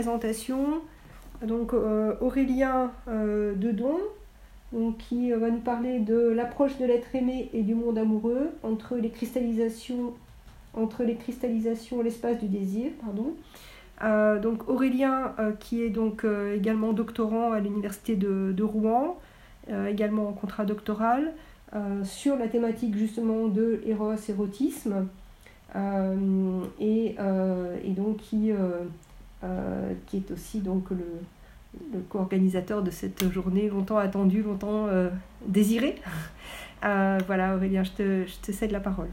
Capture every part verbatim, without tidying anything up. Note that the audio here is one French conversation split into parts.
présentation. Donc euh, Aurélien euh, Dedon, donc, qui va nous parler de l'approche de l'être aimé et du monde amoureux entre les cristallisations, entre les cristallisations et l'espace du désir. Pardon. Euh, donc Aurélien, euh, qui est donc euh, également doctorant à l'université de, de Rouen, euh, également en contrat doctoral, euh, sur la thématique justement de Eros, érotisme, euh, et, euh, et donc qui, euh, euh, qui est aussi donc le, le co-organisateur de cette journée longtemps attendue, longtemps euh, désirée. Euh, voilà Aurélien, je te, je te cède la parole.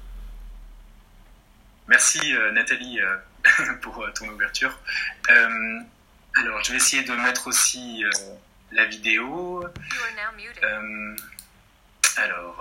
Merci euh, Nathalie euh, pour euh, ton ouverture. Euh, alors je vais essayer de mettre aussi euh, la vidéo. Euh, alors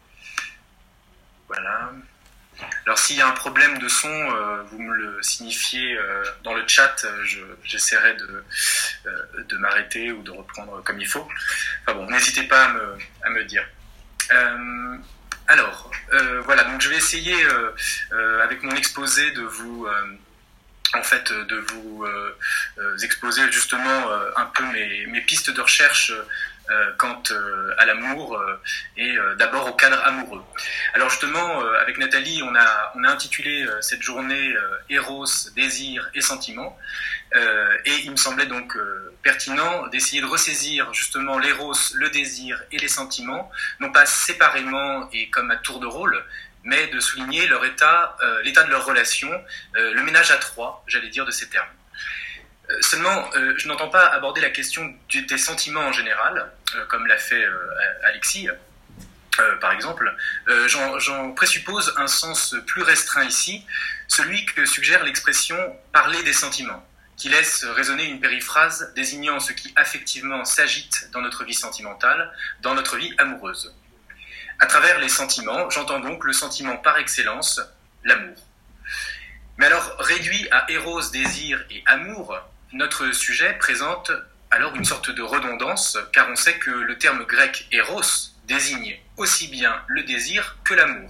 voilà. Alors s'il y a un problème de son, euh, vous me le signifiez euh, dans le chat, je, j'essaierai de, euh, de m'arrêter ou de reprendre comme il faut. Enfin bon, n'hésitez pas à me, à me dire. Euh, alors, euh, voilà, donc je vais essayer euh, euh, avec mon exposé de vous... Euh, en fait, de vous euh, euh, exposer justement euh, un peu mes, mes pistes de recherche euh, quant euh, à l'amour euh, et euh, d'abord au cadre amoureux. Alors justement, euh, avec Nathalie, on a, on a intitulé euh, cette journée euh, Eros, désir et sentiments, euh, et il me semblait donc euh, pertinent d'essayer de ressaisir justement l'éros, le désir et les sentiments, non pas séparément et comme à tour de rôle, mais de souligner leur état, euh, l'état de leur relation, euh, le ménage à trois, j'allais dire, de ces termes. Euh, seulement, euh, je n'entends pas aborder la question du, des sentiments en général, euh, comme l'a fait euh, Alexis, euh, par exemple. Euh, j'en, j'en présuppose un sens plus restreint ici, celui que suggère l'expression « parler des sentiments », qui laisse résonner une périphrase désignant ce qui affectivement s'agite dans notre vie sentimentale, dans notre vie amoureuse. À travers les sentiments, j'entends donc le sentiment par excellence, l'amour. Mais alors, réduit à éros, désir et amour, notre sujet présente alors une sorte de redondance, car on sait que le terme grec éros désigne aussi bien le désir que l'amour.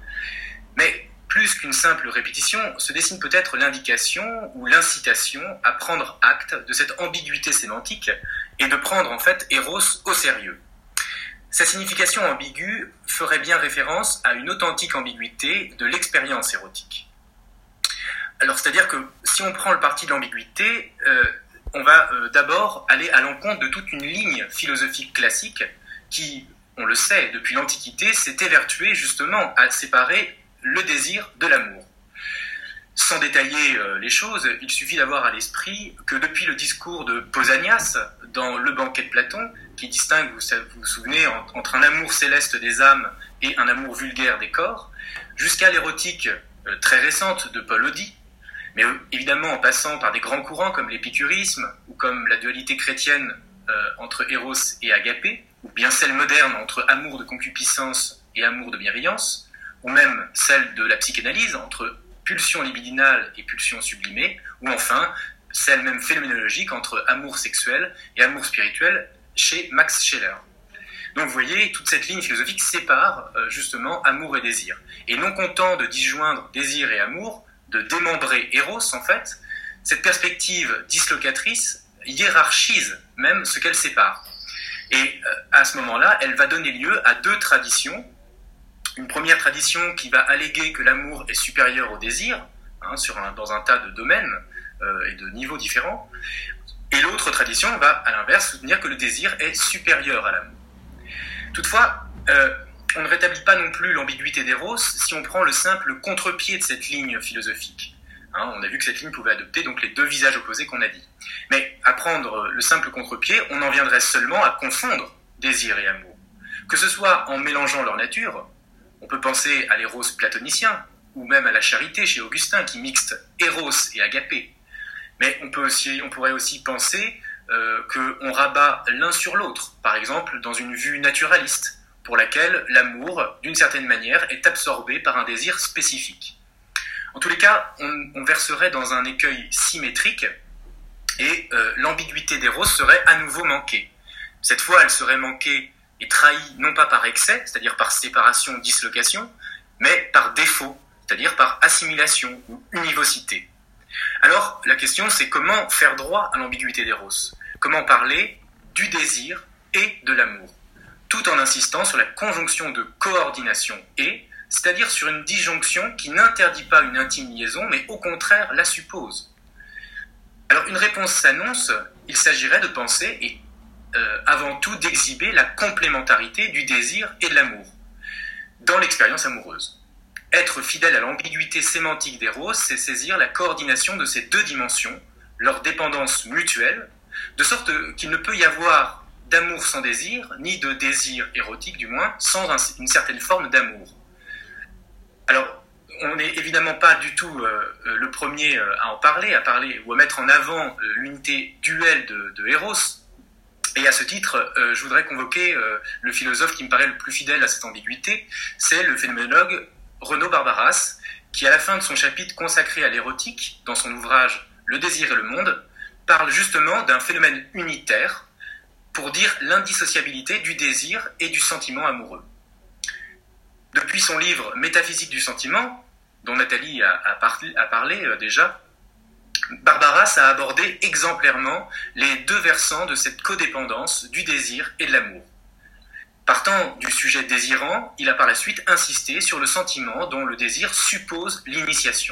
Mais plus qu'une simple répétition, se dessine peut-être l'indication ou l'incitation à prendre acte de cette ambiguïté sémantique et de prendre en fait éros au sérieux. Sa signification ambiguë ferait bien référence à une authentique ambiguïté de l'expérience érotique. Alors, c'est-à-dire que si on prend le parti de l'ambiguïté, euh, on va euh, d'abord aller à l'encontre de toute une ligne philosophique classique qui, on le sait, depuis l'Antiquité, s'est évertuée justement à séparer le désir de l'amour. Sans détailler euh, les choses, il suffit d'avoir à l'esprit que depuis le discours de Pausanias, dans Le banquet de Platon, qui distingue, vous vous souvenez, entre un amour céleste des âmes et un amour vulgaire des corps, jusqu'à l'érotique euh, très récente de Paul Odie, mais euh, évidemment en passant par des grands courants comme l'épicurisme, ou comme la dualité chrétienne euh, entre Eros et Agapé, ou bien celle moderne entre amour de concupiscence et amour de bienveillance, ou même celle de la psychanalyse entre pulsion libidinale et pulsion sublimée, ou enfin celle même phénoménologique entre amour sexuel et amour spirituel chez Max Scheler. Donc vous voyez, toute cette ligne philosophique sépare euh, justement amour et désir. Et non content de disjoindre désir et amour, de démembrer Eros en fait, cette perspective dislocatrice hiérarchise même ce qu'elle sépare. Et euh, à ce moment-là, elle va donner lieu à deux traditions. Une première tradition qui va alléguer que l'amour est supérieur au désir, hein, sur un, dans un tas de domaines euh, et de niveaux différents. Et l'autre tradition va, à l'inverse, soutenir que le désir est supérieur à l'amour. Toutefois, euh, on ne rétablit pas non plus l'ambiguïté d'Eros si on prend le simple contre-pied de cette ligne philosophique. Hein, on a vu que cette ligne pouvait adopter donc les deux visages opposés qu'on a dit. Mais à prendre le simple contre-pied, on en viendrait seulement à confondre désir et amour. Que ce soit en mélangeant leur nature, on peut penser à l'éros platonicien, ou même à la charité chez Augustin, qui mixte Eros et Agapé. Mais on, peut aussi, on pourrait aussi penser euh, qu'on rabat l'un sur l'autre, par exemple dans une vue naturaliste, pour laquelle l'amour, d'une certaine manière, est absorbé par un désir spécifique. En tous les cas, on, on verserait dans un écueil symétrique, et euh, l'ambiguïté d'Eros serait à nouveau manquée. Cette fois, elle serait manquée et trahie non pas par excès, c'est-à-dire par séparation ou dislocation, mais par défaut, c'est-à-dire par assimilation ou univocité. Alors, la question, c'est comment faire droit à l'ambiguïté d'Eros? Comment parler du désir et de l'amour, tout en insistant sur la conjonction de coordination et, c'est-à-dire sur une disjonction qui n'interdit pas une intime liaison, mais au contraire la suppose. Alors, une réponse s'annonce, il s'agirait de penser, et euh, avant tout d'exhiber la complémentarité du désir et de l'amour dans l'expérience amoureuse. Être fidèle à l'ambiguïté sémantique d'Eros, c'est saisir la coordination de ces deux dimensions, leur dépendance mutuelle, de sorte qu'il ne peut y avoir d'amour sans désir, ni de désir érotique du moins, sans un, une certaine forme d'amour. Alors, on n'est évidemment pas du tout euh, le premier à en parler, à parler ou à mettre en avant euh, l'unité duelle de, de Eros. Et à ce titre, euh, je voudrais convoquer euh, le philosophe qui me paraît le plus fidèle à cette ambiguïté, c'est le phénoménologue Renaud Barbaras, qui à la fin de son chapitre consacré à l'érotique, dans son ouvrage « Le désir et le monde », parle justement d'un phénomène unitaire pour dire l'indissociabilité du désir et du sentiment amoureux. Depuis son livre « Métaphysique du sentiment », dont Nathalie a, a, parlé, a parlé euh, déjà, Barbaras a abordé exemplairement les deux versants de cette codépendance du désir et de l'amour. Partant du sujet désirant, il a par la suite insisté sur le sentiment dont le désir suppose l'initiation.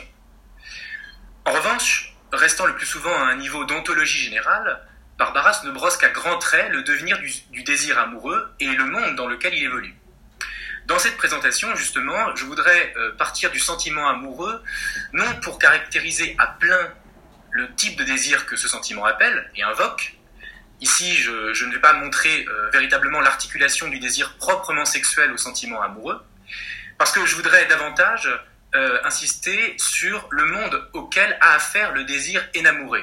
En revanche, restant le plus souvent à un niveau d'ontologie générale, Barbaras ne brosse qu'à grands traits le devenir du, du désir amoureux et le monde dans lequel il évolue. Dans cette présentation, justement, je voudrais euh, partir du sentiment amoureux, non pour caractériser à plein le type de désir que ce sentiment appelle et invoque. Ici, je, je ne vais pas montrer euh, véritablement l'articulation du désir proprement sexuel au sentiment amoureux, parce que je voudrais davantage euh, insister sur le monde auquel a affaire le désir énamouré.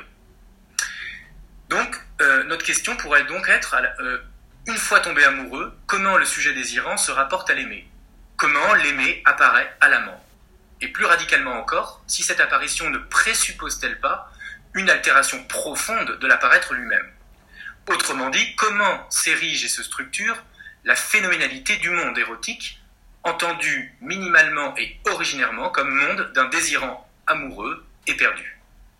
Donc, euh, notre question pourrait donc être, euh, une fois tombé amoureux, comment le sujet désirant se rapporte à l'aimé? Comment l'aimé apparaît à l'amant? Et plus radicalement encore, si cette apparition ne présuppose-t-elle pas une altération profonde de l'apparaître lui-même? Autrement dit, comment s'érige et se structure la phénoménalité du monde érotique, entendu minimalement et originairement comme monde d'un désirant amoureux et perdu.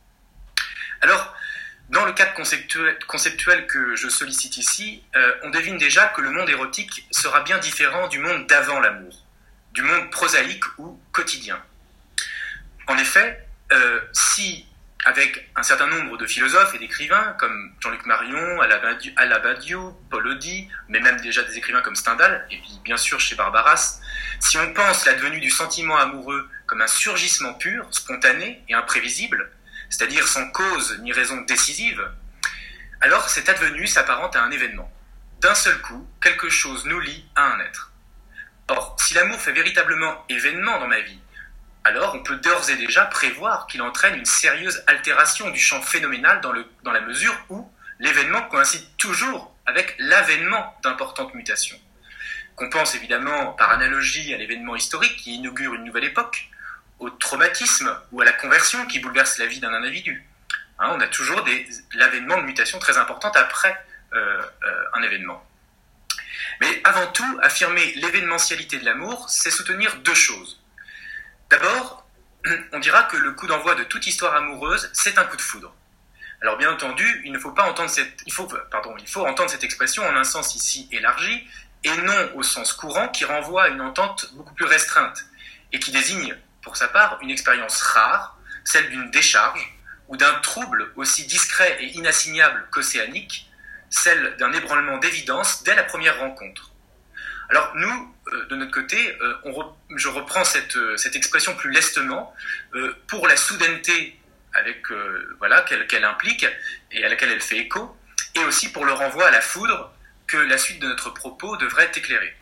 Alors, dans le cadre conceptuel, conceptuel que je sollicite ici, euh, on devine déjà que le monde érotique sera bien différent du monde d'avant l'amour, du monde prosaïque ou quotidien. En effet, euh, si avec un certain nombre de philosophes et d'écrivains comme Jean-Luc Marion, Alain Badiou, Paul Audy, mais même déjà des écrivains comme Stendhal, et puis bien sûr chez Barbaras, si on pense l'advenue du sentiment amoureux comme un surgissement pur, spontané et imprévisible, c'est-à-dire sans cause ni raison décisive, alors cette advenue s'apparente à un événement. D'un seul coup, quelque chose nous lie à un être. Or, si l'amour fait véritablement événement dans ma vie, alors on peut d'ores et déjà prévoir qu'il entraîne une sérieuse altération du champ phénoménal dans, le, dans la mesure où l'événement coïncide toujours avec l'avènement d'importantes mutations. Qu'on pense évidemment par analogie à l'événement historique qui inaugure une nouvelle époque, au traumatisme ou à la conversion qui bouleverse la vie d'un individu. Hein, on a toujours des, l'avènement de mutations très importantes après euh, euh, un événement. Mais avant tout, affirmer l'événementialité de l'amour, c'est soutenir deux choses. D'abord, on dira que le coup d'envoi de toute histoire amoureuse, c'est un coup de foudre. Alors bien entendu, il ne faut pas entendre cette, il faut, pardon, il faut entendre cette expression en un sens ici élargi, et non au sens courant qui renvoie à une entente beaucoup plus restreinte, et qui désigne, pour sa part, une expérience rare, celle d'une décharge, ou d'un trouble aussi discret et inassignable qu'océanique, celle d'un ébranlement d'évidence dès la première rencontre. Alors nous, euh, de notre côté, euh, on re, je reprends cette, euh, cette expression plus lestement euh, pour la soudaineté avec, euh, voilà, qu'elle, qu'elle implique et à laquelle elle fait écho, et aussi pour le renvoi à la foudre que la suite de notre propos devrait éclairer.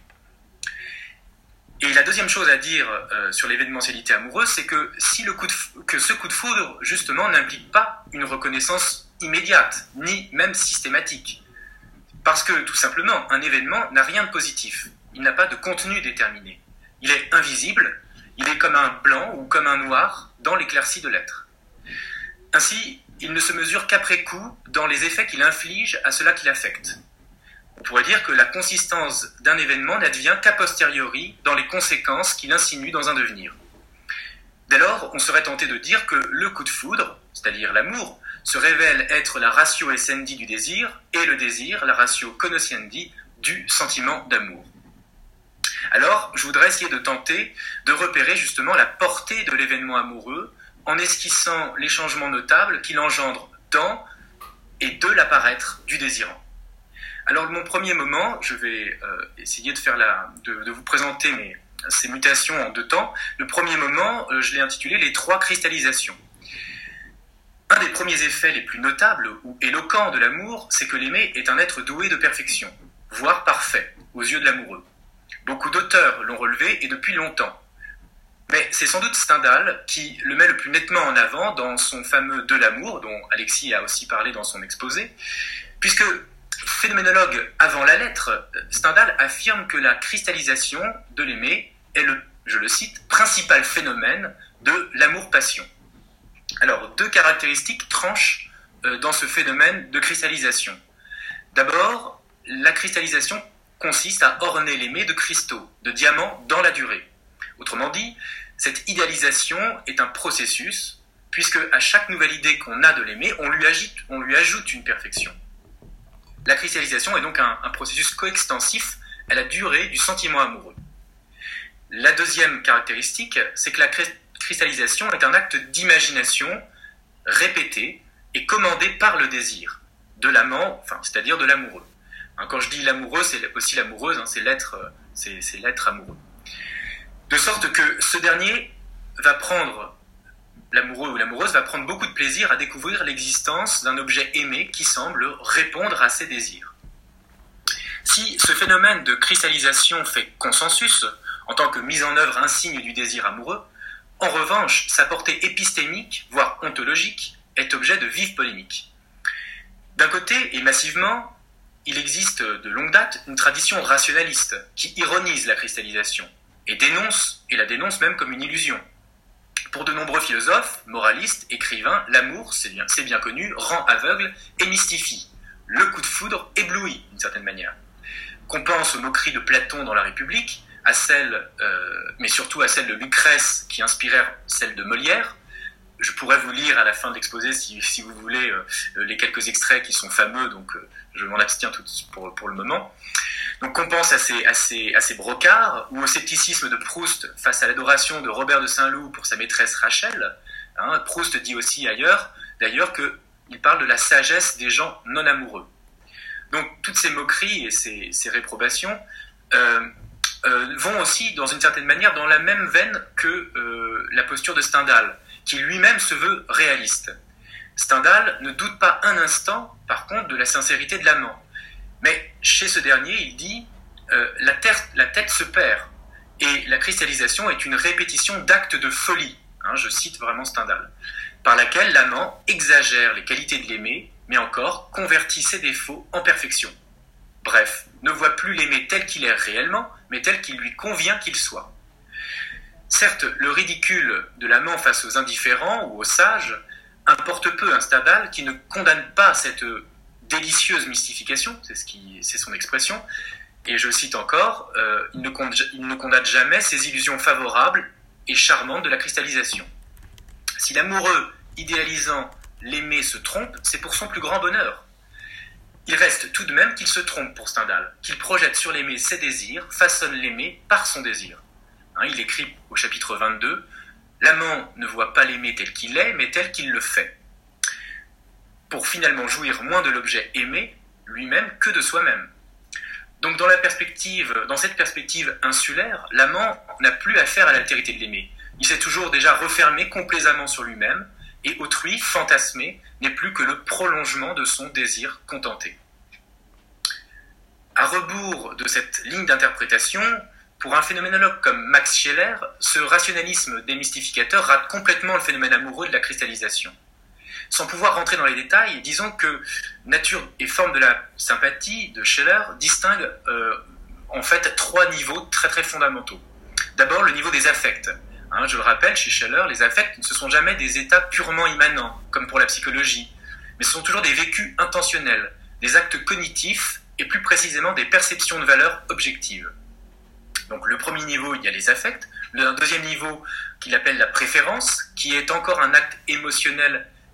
Et la deuxième chose à dire euh, sur l'événementialité amoureuse, c'est que, si le coup de, que ce coup de foudre, justement, n'implique pas une reconnaissance immédiate, ni même systématique. Parce que, tout simplement, un événement n'a rien de positif. Il n'a pas de contenu déterminé. Il est invisible, il est comme un blanc ou comme un noir dans l'éclaircie de l'être. Ainsi, il ne se mesure qu'après coup dans les effets qu'il inflige à cela qui l'affecte. On pourrait dire que la consistance d'un événement n'advient qu'a posteriori dans les conséquences qu'il insinue dans un devenir. Dès lors, on serait tenté de dire que le coup de foudre, c'est-à-dire l'amour, se révèle être la ratio essendi du désir, et le désir, la ratio cognoscendi du sentiment d'amour. Alors, je voudrais essayer de tenter de repérer justement la portée de l'événement amoureux en esquissant les changements notables qu'il engendre dans et de l'apparaître du désirant. Alors, mon premier moment, je vais euh, essayer de, faire la, de, de vous présenter mes, ces mutations en deux temps. Le premier moment, euh, je l'ai intitulé « Les trois cristallisations ». Un des premiers effets les plus notables ou éloquents de l'amour, c'est que l'aimé est un être doué de perfection, voire parfait, aux yeux de l'amoureux. Beaucoup d'auteurs l'ont relevé et depuis longtemps. Mais c'est sans doute Stendhal qui le met le plus nettement en avant dans son fameux « De l'amour », dont Alexis a aussi parlé dans son exposé, puisque, phénoménologue avant la lettre, Stendhal affirme que la cristallisation de l'aimé est le, je le cite, principal phénomène de l'amour-passion. Alors, deux caractéristiques tranchent euh, dans ce phénomène de cristallisation. D'abord, la cristallisation consiste à orner l'aimé de cristaux, de diamants dans la durée. Autrement dit, cette idéalisation est un processus, puisque à chaque nouvelle idée qu'on a de l'aimé, on lui ajoute, on lui ajoute une perfection. La cristallisation est donc un, un processus coextensif à la durée du sentiment amoureux. La deuxième caractéristique, c'est que la cristallisation est un acte d'imagination répété et commandé par le désir de l'amant, enfin, c'est-à-dire de l'amoureux. Hein, quand je dis l'amoureux, c'est aussi l'amoureuse, hein, c'est l'être, c'est, c'est l'être amoureux. De sorte que ce dernier va prendre, l'amoureux ou l'amoureuse va prendre beaucoup de plaisir à découvrir l'existence d'un objet aimé qui semble répondre à ses désirs. Si ce phénomène de cristallisation fait consensus, en tant que mise en œuvre insigne du désir amoureux, en revanche, sa portée épistémique, voire ontologique, est objet de vives polémiques. D'un côté, et massivement, il existe de longue date une tradition rationaliste qui ironise la cristallisation et dénonce, et la dénonce même comme une illusion. Pour de nombreux philosophes, moralistes, écrivains, l'amour, c'est bien, c'est bien connu, rend aveugle et mystifie. Le coup de foudre éblouit, d'une certaine manière. Qu'on pense aux moqueries de Platon dans la République, à celles, euh, mais surtout à celles de Lucrèce qui inspirèrent celles de Molière. Je pourrais vous lire à la fin de l'exposé, si, si vous voulez, euh, les quelques extraits qui sont fameux, donc euh, je m'en abstiens tout pour, pour le moment. Donc qu'on pense à ces, à, ces, à ces brocards, ou au scepticisme de Proust face à l'adoration de Robert de Saint-Loup pour sa maîtresse Rachel. Hein, Proust dit aussi ailleurs, d'ailleurs, qu'il parle de la sagesse des gens non amoureux. Donc toutes ces moqueries et ces, ces réprobations euh, euh, vont aussi, dans une certaine manière, dans la même veine que euh, la posture de Stendhal, qui lui-même se veut réaliste. Stendhal ne doute pas un instant, par contre, de la sincérité de l'amant. Mais chez ce dernier, il dit euh, la, terre, la tête se perd, et la cristallisation est une répétition d'actes de folie, hein, je cite vraiment Stendhal, par laquelle l'amant exagère les qualités de l'aimé, mais encore convertit ses défauts en perfection. Bref, ne voit plus l'aimé tel qu'il est réellement, mais tel qu'il lui convient qu'il soit. Certes, le ridicule de l'amant face aux indifférents ou aux sages importe peu un Stendhal qui ne condamne pas cette délicieuse mystification, c'est, ce qui, c'est son expression, et je cite encore, euh, il, ne condamne, il ne condamne jamais ces illusions favorables et charmantes de la cristallisation. Si l'amoureux idéalisant l'aimé se trompe, c'est pour son plus grand bonheur. Il reste tout de même qu'il se trompe pour Stendhal, qu'il projette sur l'aimé ses désirs, façonne l'aimé par son désir. Hein, il écrit au chapitre vingt-deux, « L'amant ne voit pas l'aimé tel qu'il est, mais tel qu'il le fait. » Pour finalement jouir moins de l'objet aimé lui-même que de soi-même. Donc dans, la perspective, dans cette perspective insulaire, l'amant n'a plus affaire à l'altérité de l'aimé. Il s'est toujours déjà refermé complaisamment sur lui-même, et autrui, fantasmé, n'est plus que le prolongement de son désir contenté. À rebours de cette ligne d'interprétation, pour un phénoménologue comme Max Scheler, ce rationalisme démystificateur rate complètement le phénomène amoureux de la cristallisation. Sans pouvoir rentrer dans les détails, disons que nature et forme de la sympathie de Scheler distinguent euh, en fait trois niveaux très très fondamentaux. D'abord, le niveau des affects. Hein, je le rappelle, chez Scheler, les affects ne sont jamais des états purement immanents, comme pour la psychologie, mais ce sont toujours des vécus intentionnels, des actes cognitifs et plus précisément des perceptions de valeur objectives. Donc le premier niveau, il y a les affects. Le deuxième niveau, qu'il appelle la préférence, qui est encore un acte émotionnel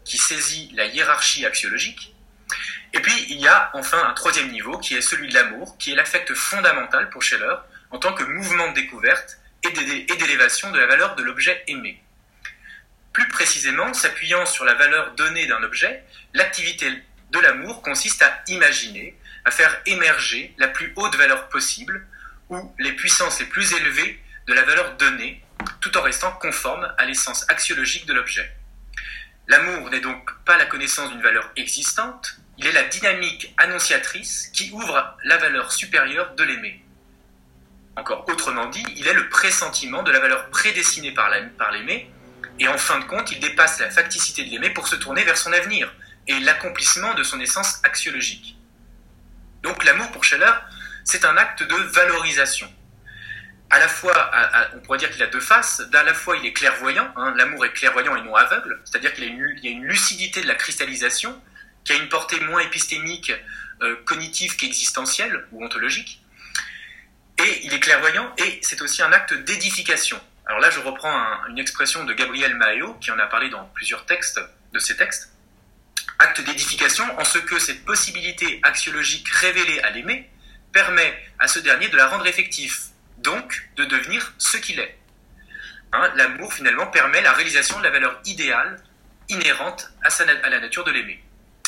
qui saisit la hiérarchie axiologique. Et puis, il y a enfin un troisième niveau, qui est celui de l'amour, qui est l'affect fondamental pour Scheler, en tant que mouvement de découverte et d'élévation de la valeur de l'objet aimé. Plus précisément, s'appuyant sur la valeur donnée d'un objet, l'activité de l'amour consiste à imaginer, à faire émerger la plus haute valeur possible, ou les puissances les plus élevées de la valeur donnée, tout en restant conforme à l'essence axiologique de l'objet. L'amour n'est donc pas la connaissance d'une valeur existante, il est la dynamique annonciatrice qui ouvre la valeur supérieure de l'aimé. Encore autrement dit, il est le pressentiment de la valeur prédestinée par l'aimé, et en fin de compte, il dépasse la facticité de l'aimé pour se tourner vers son avenir, et l'accomplissement de son essence axiologique. Donc l'amour pour Scheler, c'est un acte de valorisation. À la fois, à, à, on pourrait dire qu'il a deux faces, d'à la fois il est clairvoyant, hein, l'amour est clairvoyant et non aveugle, c'est-à-dire qu'il y a une, il y a une lucidité de la cristallisation, qui a une portée moins épistémique, euh, cognitive qu'existentielle ou ontologique, et il est clairvoyant, et c'est aussi un acte d'édification. Alors là, je reprends un, une expression de Gabriel Maheo, qui en a parlé dans plusieurs textes, de ses textes. Acte d'édification en ce que cette possibilité axiologique révélée à l'aimé permet à ce dernier de la rendre effective, donc de devenir ce qu'il est. Hein, l'amour, finalement, permet la réalisation de la valeur idéale inhérente à, sa, à la nature de l'aimé.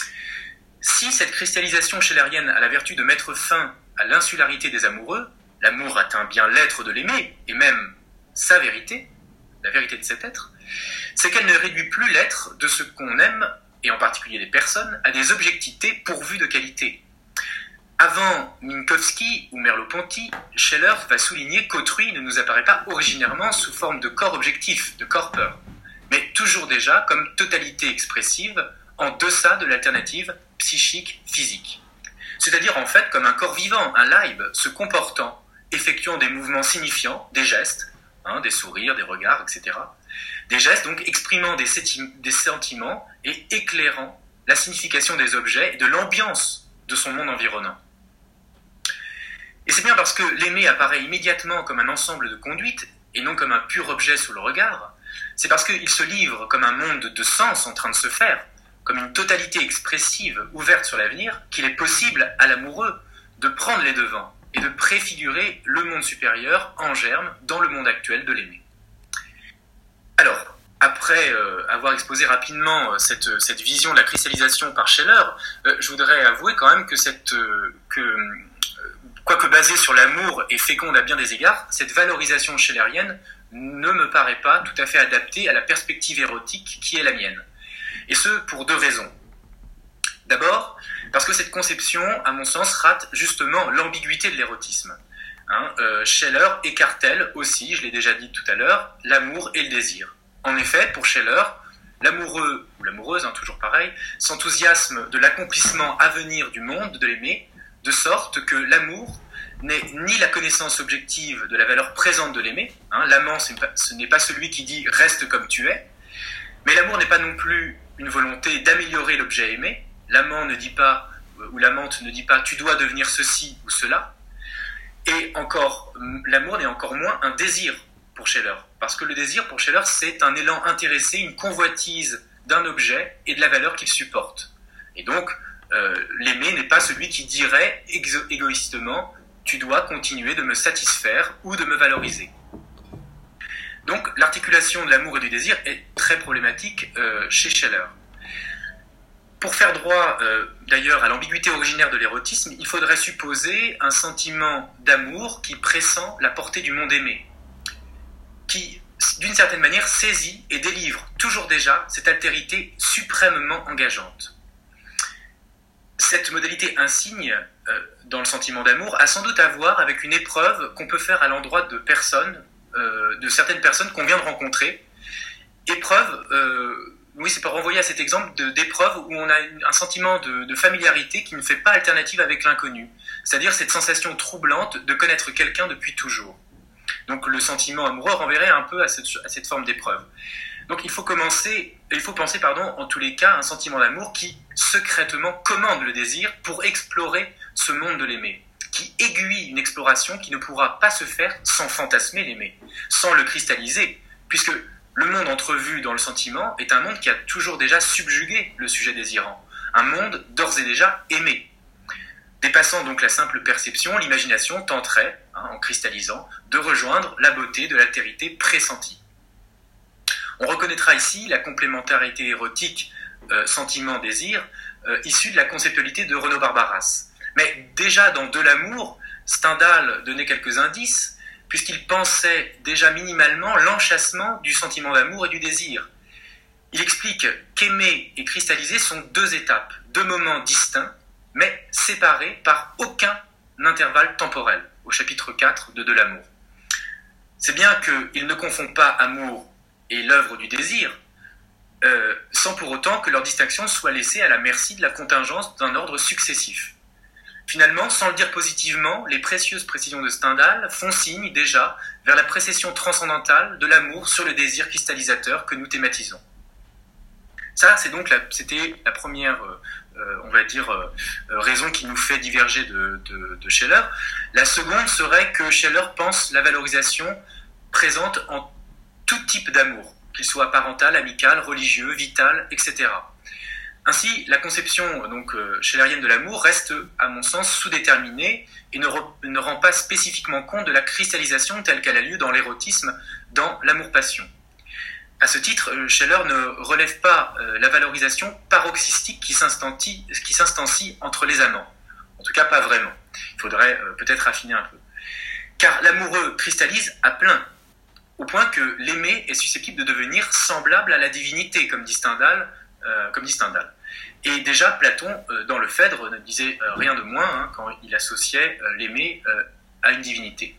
Si cette cristallisation schellerienne a la vertu de mettre fin à l'insularité des amoureux, l'amour atteint bien l'être de l'aimé, et même sa vérité, la vérité de cet être, c'est qu'elle ne réduit plus l'être de ce qu'on aime, et en particulier des personnes, à des objectivités pourvues de qualité. Avant Minkowski ou Merleau-Ponty, Scheler va souligner qu'autrui ne nous apparaît pas originairement sous forme de corps objectif, de corpore, mais toujours déjà comme totalité expressive en deçà de l'alternative psychique physique. C'est-à-dire en fait comme un corps vivant, un Leib, se comportant, effectuant des mouvements signifiants, des gestes, hein, des sourires, des regards, et cetera. Des gestes donc exprimant des, des sentiments et éclairant la signification des objets et de l'ambiance de son monde environnant. Et c'est bien parce que l'aimé apparaît immédiatement comme un ensemble de conduites et non comme un pur objet sous le regard, c'est parce qu'il se livre comme un monde de sens en train de se faire, comme une totalité expressive ouverte sur l'avenir, qu'il est possible à l'amoureux de prendre les devants et de préfigurer le monde supérieur en germe dans le monde actuel de l'aimé. Alors, après euh, avoir exposé rapidement euh, cette, cette vision de la cristallisation par Scheler, euh, je voudrais avouer quand même que, cette, euh, que euh, quoique basée sur l'amour et féconde à bien des égards, cette valorisation schellerienne ne me paraît pas tout à fait adaptée à la perspective érotique qui est la mienne. Et ce, pour deux raisons. D'abord, parce que cette conception, à mon sens, rate justement l'ambiguïté de l'érotisme. Hein, euh, Scheler écarte-t-elle aussi, je l'ai déjà dit tout à l'heure, l'amour et le désir. En effet, pour Scheler, l'amoureux, ou l'amoureuse, hein, toujours pareil, s'enthousiasme de l'accomplissement à venir du monde de l'aimé, de sorte que l'amour n'est ni la connaissance objective de la valeur présente de l'aimé, hein, l'amant ce n'est pas celui qui dit « reste comme tu es », mais l'amour n'est pas non plus une volonté d'améliorer l'objet aimé, l'amant ne dit pas, ou l'amante ne dit pas « tu dois devenir ceci ou cela », et encore, l'amour n'est encore moins un désir pour Scheler, parce que le désir pour Scheler c'est un élan intéressé, une convoitise d'un objet et de la valeur qu'il supporte. Et donc, euh, l'aimé n'est pas celui qui dirait égo- égoïstement « tu dois continuer de me satisfaire ou de me valoriser ». Donc l'articulation de l'amour et du désir est très problématique euh, chez Scheler. Pour faire droit euh, d'ailleurs à l'ambiguïté originaire de l'érotisme, il faudrait supposer un sentiment d'amour qui pressent la portée du monde aimé, qui d'une certaine manière saisit et délivre toujours déjà cette altérité suprêmement engageante. Cette modalité insigne euh, dans le sentiment d'amour a sans doute à voir avec une épreuve qu'on peut faire à l'endroit de personnes, euh, de certaines personnes qu'on vient de rencontrer. Épreuve, euh, oui, c'est pour renvoyer à cet exemple de, d'épreuve où on a un sentiment de, de familiarité qui ne fait pas alternative avec l'inconnu. C'est-à-dire cette sensation troublante de connaître quelqu'un depuis toujours. Donc le sentiment amoureux renverrait un peu à cette, à cette forme d'épreuve. Donc il faut commencer, il faut penser, pardon, en tous les cas, un sentiment d'amour qui secrètement commande le désir pour explorer ce monde de l'aimé, qui aiguille une exploration qui ne pourra pas se faire sans fantasmer l'aimé, sans le cristalliser, puisque le monde entrevu dans le sentiment est un monde qui a toujours déjà subjugué le sujet désirant, un monde d'ores et déjà aimé. Dépassant donc la simple perception, l'imagination tenterait, hein, en cristallisant, de rejoindre la beauté de l'altérité pressentie. On reconnaîtra ici la complémentarité érotique euh, sentiment-désir euh, issue de la conceptualité de Renaud Barbaras. Mais déjà dans De l'amour, Stendhal donnait quelques indices, puisqu'il pensait déjà minimalement l'enchâssement du sentiment d'amour et du désir. Il explique qu'aimer et cristalliser sont deux étapes, deux moments distincts, mais séparés par aucun intervalle temporel, au chapitre quatre de De l'amour. C'est bien qu'il ne confond pas amour et l'œuvre du désir, euh, sans pour autant que leur distinction soit laissée à la merci de la contingence d'un ordre successif. Finalement, sans le dire positivement, les précieuses précisions de Stendhal font signe déjà vers la précession transcendantale de l'amour sur le désir cristallisateur que nous thématisons. Ça, c'est donc la, c'était la première, euh, on va dire, euh, raison qui nous fait diverger de, de, de Scheller. La seconde serait que Scheller pense la valorisation présente en tout type d'amour, qu'il soit parental, amical, religieux, vital, et cetera. Ainsi, la conception donc euh, schellerienne de l'amour reste, à mon sens, sous-déterminée et ne, re, ne rend pas spécifiquement compte de la cristallisation telle qu'elle a lieu dans l'érotisme, dans l'amour-passion. À ce titre, Scheller ne relève pas euh, la valorisation paroxystique qui s'instancie, qui s'instancie entre les amants. En tout cas, pas vraiment. Il faudrait euh, peut-être affiner un peu. Car l'amoureux cristallise à plein, au point que l'aimé est susceptible de devenir semblable à la divinité, comme dit Stendhal, euh, comme dit Stendhal. Et déjà, Platon, euh, dans le Phèdre, ne disait euh, rien de moins hein, quand il associait euh, l'aimé euh, à une divinité.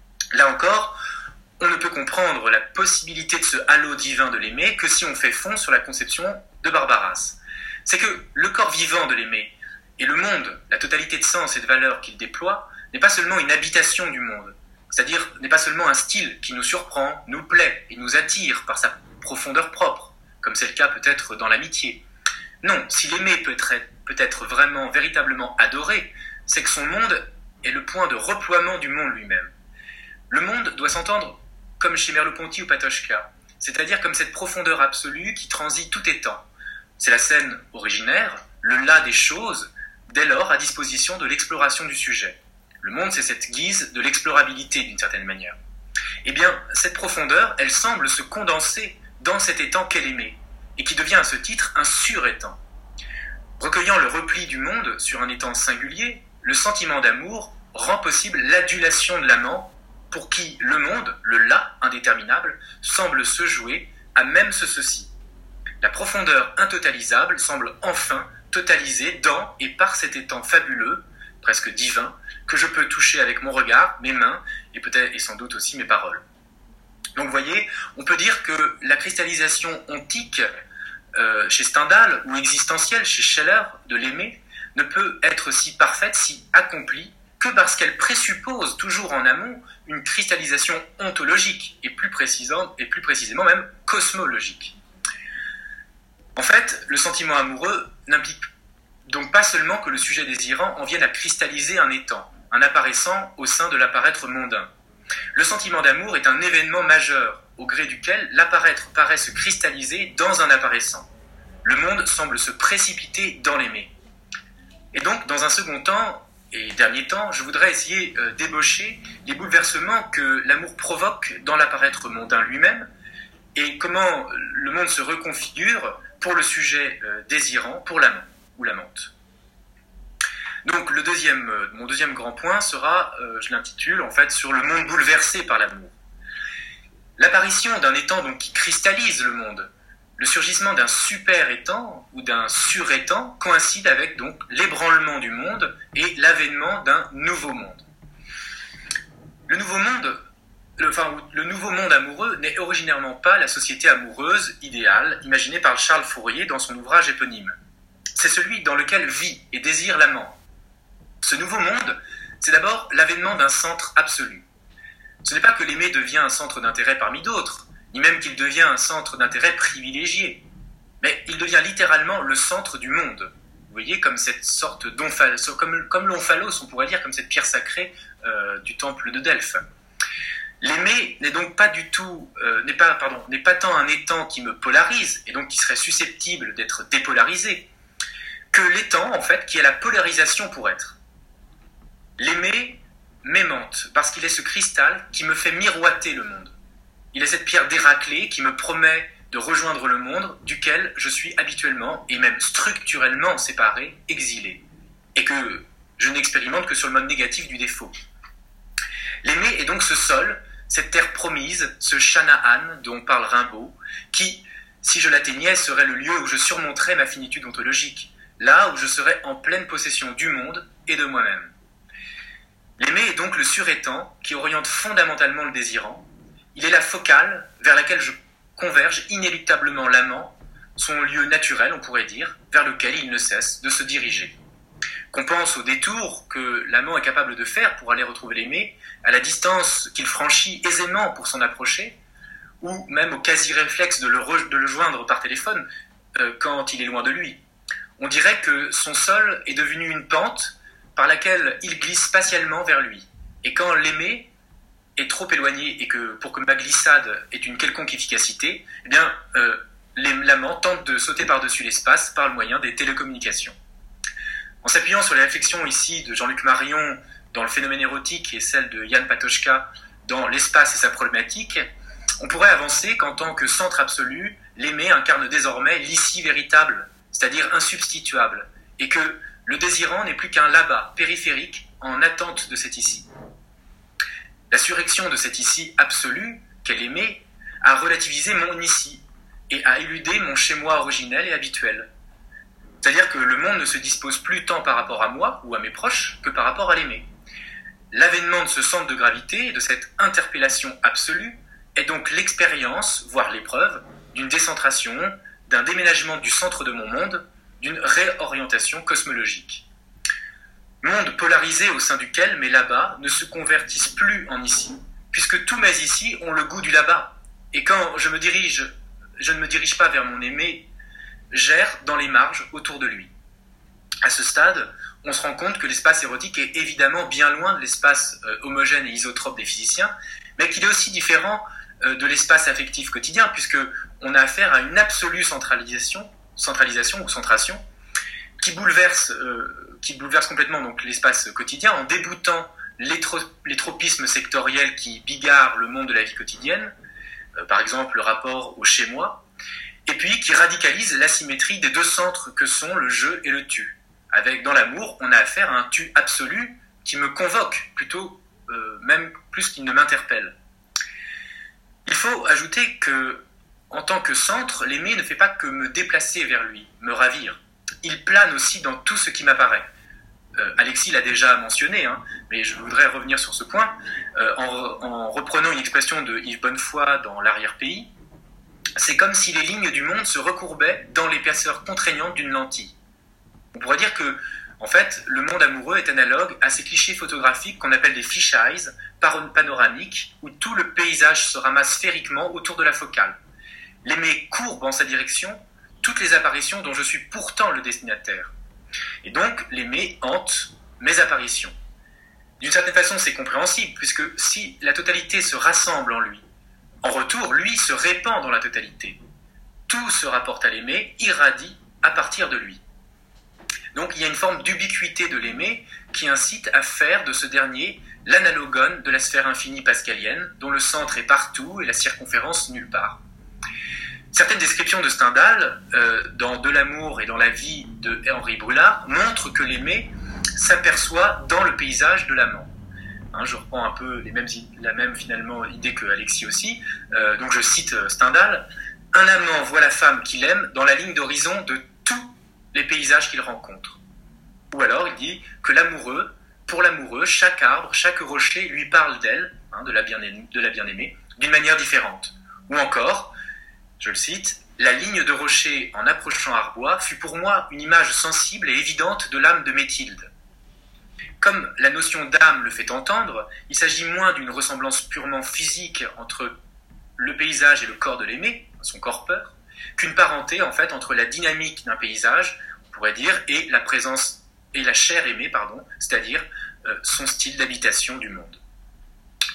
Là encore, on ne peut comprendre la possibilité de ce halo divin de l'aimé que si on fait fond sur la conception de Barbaras. C'est que le corps vivant de l'aimé et le monde, la totalité de sens et de valeurs qu'il déploie, n'est pas seulement une habitation du monde, c'est-à-dire n'est pas seulement un style qui nous surprend, nous plaît et nous attire par sa profondeur propre, comme c'est le cas peut-être dans l'amitié. Non, si l'aimé peut être, peut être vraiment, véritablement adoré, c'est que son monde est le point de reploiement du monde lui-même. Le monde doit s'entendre comme chez Merleau-Ponty ou Patochka, c'est-à-dire comme cette profondeur absolue qui transite tout étant. C'est la scène originaire, le là des choses, dès lors à disposition de l'exploration du sujet. Le monde, c'est cette guise de l'explorabilité d'une certaine manière. Eh bien, cette profondeur, elle semble se condenser dans cet étang qu'est l'aimé, et qui devient à ce titre un surétang. Recueillant le repli du monde sur un étang singulier, le sentiment d'amour rend possible l'adulation de l'amant, pour qui le monde, le là indéterminable, semble se jouer à même ce ceci. La profondeur intotalisable semble enfin totalisée dans et par cet étang fabuleux, presque divin, que je peux toucher avec mon regard, mes mains et peut-être et sans doute aussi mes paroles. Donc vous voyez, on peut dire que la cristallisation ontique euh, chez Stendhal ou existentielle chez Scheller de l'aimer ne peut être si parfaite, si accomplie que parce qu'elle présuppose toujours en amont une cristallisation ontologique et plus précisément, et plus précisément même cosmologique. En fait, le sentiment amoureux n'implique donc pas seulement que le sujet désirant en vienne à cristalliser un étang, un apparaissant au sein de l'apparaître mondain. Le sentiment d'amour est un événement majeur, au gré duquel l'apparaître paraît se cristalliser dans un apparaissant. Le monde semble se précipiter dans l'aimer. Et donc, dans un second temps, et dernier temps, je voudrais essayer euh, d'ébaucher les bouleversements que l'amour provoque dans l'apparaître mondain lui-même, et comment le monde se reconfigure pour le sujet euh, désirant, pour l'amant ou l'amante. Donc le deuxième, euh, mon deuxième grand point sera, euh, je l'intitule en fait, sur le monde bouleversé par l'amour. L'apparition d'un étang donc, qui cristallise le monde, le surgissement d'un super-étang ou d'un sur-étang coïncide avec donc l'ébranlement du monde et l'avènement d'un nouveau monde. Le nouveau monde, le, enfin, le nouveau monde amoureux n'est originairement pas la société amoureuse idéale imaginée par Charles Fourier dans son ouvrage éponyme. C'est celui dans lequel vit et désire l'amant. Ce nouveau monde, c'est d'abord l'avènement d'un centre absolu. Ce n'est pas que l'aimé devient un centre d'intérêt parmi d'autres, ni même qu'il devient un centre d'intérêt privilégié, mais il devient littéralement le centre du monde. Vous voyez, comme cette sorte d'omphalos, comme, comme l'omphalos, on pourrait dire, comme cette pierre sacrée euh, du temple de Delphes. L'aimé n'est donc pas du tout, euh, n'est pas, pardon, n'est pas tant un étant qui me polarise, et donc qui serait susceptible d'être dépolarisé, que l'étant, en fait, qui est la polarisation pour être. L'aimé m'aimante, parce qu'il est ce cristal qui me fait miroiter le monde. Il est cette pierre d'Héraclée qui me promet de rejoindre le monde duquel je suis habituellement, et même structurellement séparé, exilé, et que je n'expérimente que sur le mode négatif du défaut. L'aimé est donc ce sol, cette terre promise, ce Chanaan dont parle Rimbaud, qui, si je l'atteignais, serait le lieu où je surmonterais ma finitude ontologique, là où je serais en pleine possession du monde et de moi-même. L'aimé est donc le surétant qui oriente fondamentalement le désirant. Il est la focale vers laquelle je converge inéluctablement l'amant, son lieu naturel, on pourrait dire, vers lequel il ne cesse de se diriger. Qu'on pense au détour que l'amant est capable de faire pour aller retrouver l'aimé, à la distance qu'il franchit aisément pour s'en approcher, ou même au quasi-réflexe de le, re- de le joindre par téléphone euh, quand il est loin de lui. On dirait que son sol est devenu une pente par laquelle il glisse spatialement vers lui. Et quand l'aimé est trop éloigné et que pour que ma glissade ait une quelconque efficacité, eh bien, euh, l'amant tente de sauter par-dessus l'espace par le moyen des télécommunications. En s'appuyant sur les réflexions ici de Jean-Luc Marion dans le phénomène érotique et celle de Yann Patochka dans l'espace et sa problématique, on pourrait avancer qu'en tant que centre absolu, l'aimé incarne désormais l'ici véritable, c'est-à-dire insubstituable, et que le désirant n'est plus qu'un là-bas périphérique en attente de cet ici. La surrection de cet ici absolu, qu'est l'aimé, a relativisé mon ici et a éludé mon chez-moi originel et habituel. C'est-à-dire que le monde ne se dispose plus tant par rapport à moi ou à mes proches que par rapport à l'aimé. L'avènement de ce centre de gravité et de cette interpellation absolue est donc l'expérience, voire l'épreuve, d'une décentration, d'un déménagement du centre de mon monde, d'une réorientation cosmologique. Monde polarisé au sein duquel mes là-bas ne se convertissent plus en ici, puisque tous mes ici ont le goût du là-bas. Et quand je me dirige, je ne me dirige pas vers mon aimé, j'erre dans les marges autour de lui. À ce stade, on se rend compte que l'espace érotique est évidemment bien loin de l'espace euh, homogène et isotrope des physiciens, mais qu'il est aussi différent euh, de l'espace affectif quotidien, puisqu'on a affaire à une absolue centralisation, centralisation ou centration, qui bouleverse, euh, qui bouleverse complètement donc, l'espace quotidien en déboutant les, tro- les tropismes sectoriels qui bigarrent le monde de la vie quotidienne, euh, par exemple le rapport au chez-moi, et puis qui radicalise l'asymétrie des deux centres que sont le je et le tu. Avec, dans l'amour, on a affaire à un tu absolu qui me convoque, plutôt euh, même plus qu'il ne m'interpelle. Il faut ajouter que, en tant que centre, l'aimé ne fait pas que me déplacer vers lui, me ravir. Il plane aussi dans tout ce qui m'apparaît. Euh, Alexis l'a déjà mentionné, hein, mais je voudrais revenir sur ce point, euh, en, en reprenant une expression de Yves Bonnefoy dans L'arrière-pays. C'est comme si les lignes du monde se recourbaient dans l'épaisseur contraignante d'une lentille. On pourrait dire que, en fait, le monde amoureux est analogue à ces clichés photographiques qu'on appelle des fish eyes, panoramiques, où tout le paysage se ramasse sphériquement autour de la focale. L'aimé courbe en sa direction toutes les apparitions dont je suis pourtant le destinataire. Et donc, l'aimé hante mes apparitions. D'une certaine façon, c'est compréhensible, puisque si la totalité se rassemble en lui, en retour, lui se répand dans la totalité. Tout se rapporte à l'aimé, irradie à partir de lui. Donc il y a une forme d'ubiquité de l'aimé qui incite à faire de ce dernier l'analogone de la sphère infinie pascalienne, dont le centre est partout et la circonférence nulle part. Certaines descriptions de Stendhal, euh, dans De l'amour et dans la vie de Henri Brulard, montrent que l'aimé s'aperçoit dans le paysage de l'amant. Hein, je reprends un peu les mêmes, la même finalement idée que Alexis aussi. Euh, donc je cite Stendhal. « Un amant voit la femme qu'il aime dans la ligne d'horizon de tous les paysages qu'il rencontre. » Ou alors il dit que l'amoureux, pour l'amoureux, chaque arbre, chaque rocher lui parle d'elle, hein, de la bien-aimée, de la bien-aimée, d'une manière différente. Ou encore, je le cite, « La ligne de rocher en approchant Arbois fut pour moi une image sensible et évidente de l'âme de Méthilde. » Comme la notion d'âme le fait entendre, il s'agit moins d'une ressemblance purement physique entre le paysage et le corps de l'aimé, son corpeur, qu'une parenté en fait entre la dynamique d'un paysage, on pourrait dire, et la présence et la chair aimée, pardon, c'est-à-dire euh, son style d'habitation du monde.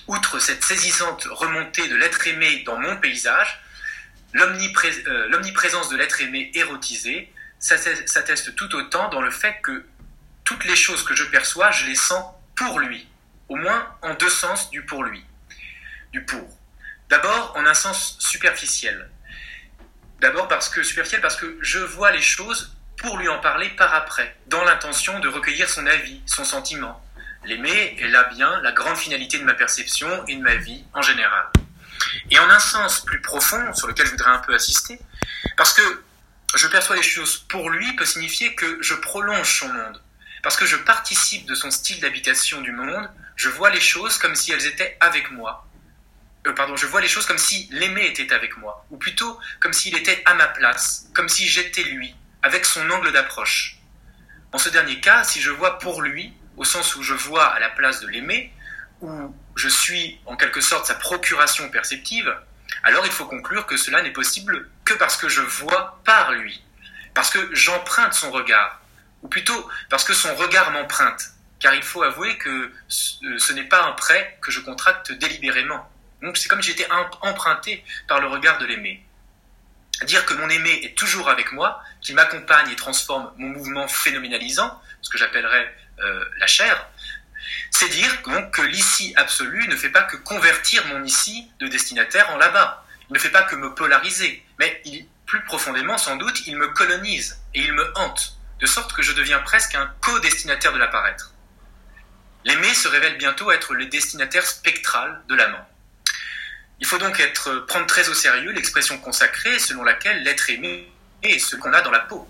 Outre cette saisissante remontée de l'être aimé dans mon paysage, l'omnipré- euh, l'omniprésence de l'être aimé érotisé s'atteste tout autant dans le fait que toutes les choses que je perçois, je les sens pour lui, au moins en deux sens du pour lui, du pour. D'abord, en un sens superficiel. D'abord parce que superficiel, parce que je vois les choses pour lui en parler par après, dans l'intention de recueillir son avis, son sentiment. L'aimer est là bien la grande finalité de ma perception et de ma vie en général. Et en un sens plus profond, sur lequel je voudrais un peu assister, parce que je perçois les choses pour lui peut signifier que je prolonge son monde. Parce que je participe de son style d'habitation du monde, je vois les choses comme si elles étaient avec moi. Euh, pardon, je vois les choses comme si l'aimé était avec moi, ou plutôt comme s'il était à ma place, comme si j'étais lui, avec son angle d'approche. En ce dernier cas, si je vois pour lui, au sens où je vois à la place de l'aimé, où je suis en quelque sorte sa procuration perceptive, alors il faut conclure que cela n'est possible que parce que je vois par lui, parce que j'emprunte son regard, ou plutôt parce que son regard m'emprunte, car il faut avouer que ce n'est pas un prêt que je contracte délibérément. Donc c'est comme si j'étais emprunté par le regard de l'aimé. Dire que mon aimé est toujours avec moi, qu'il m'accompagne et transforme mon mouvement phénoménalisant, ce que j'appellerais euh, la chair, c'est dire donc que l'ici absolu ne fait pas que convertir mon ici de destinataire en là-bas. Il ne fait pas que me polariser, mais il, plus profondément sans doute, il me colonise et il me hante, de sorte que je deviens presque un co-destinataire de l'apparaître. L'aimé se révèle bientôt être le destinataire spectral de l'amant. Il faut donc être, prendre très au sérieux l'expression consacrée selon laquelle l'être aimé est ce qu'on a dans la peau.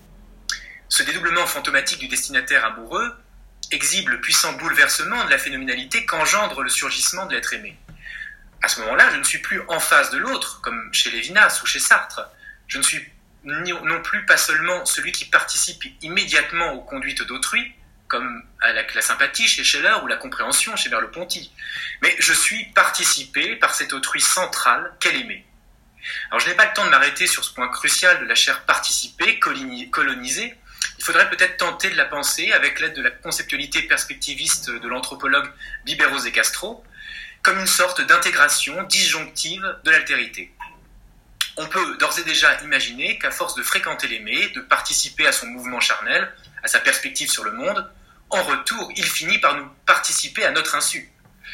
Ce dédoublement fantomatique du destinataire amoureux exhibe le puissant bouleversement de la phénoménalité qu'engendre le surgissement de l'être aimé. À ce moment-là, je ne suis plus en face de l'autre, comme chez Lévinas ou chez Sartre. Je ne suis non plus pas seulement celui qui participe immédiatement aux conduites d'autrui, comme à la, la sympathie chez Scheller ou la compréhension chez Merleau-Ponty, mais je suis participé par cet autrui central qu'est l'aimé. Alors je n'ai pas le temps de m'arrêter sur ce point crucial de la chair participée, colonisée. Il faudrait peut-être tenter de la penser avec l'aide de la conceptualité perspectiviste de l'anthropologue Bibéros et Castro, comme une sorte d'intégration disjonctive de l'altérité. On peut d'ores et déjà imaginer qu'à force de fréquenter l'aimé, de participer à son mouvement charnel, à sa perspective sur le monde, en retour, il finit par nous participer à notre insu.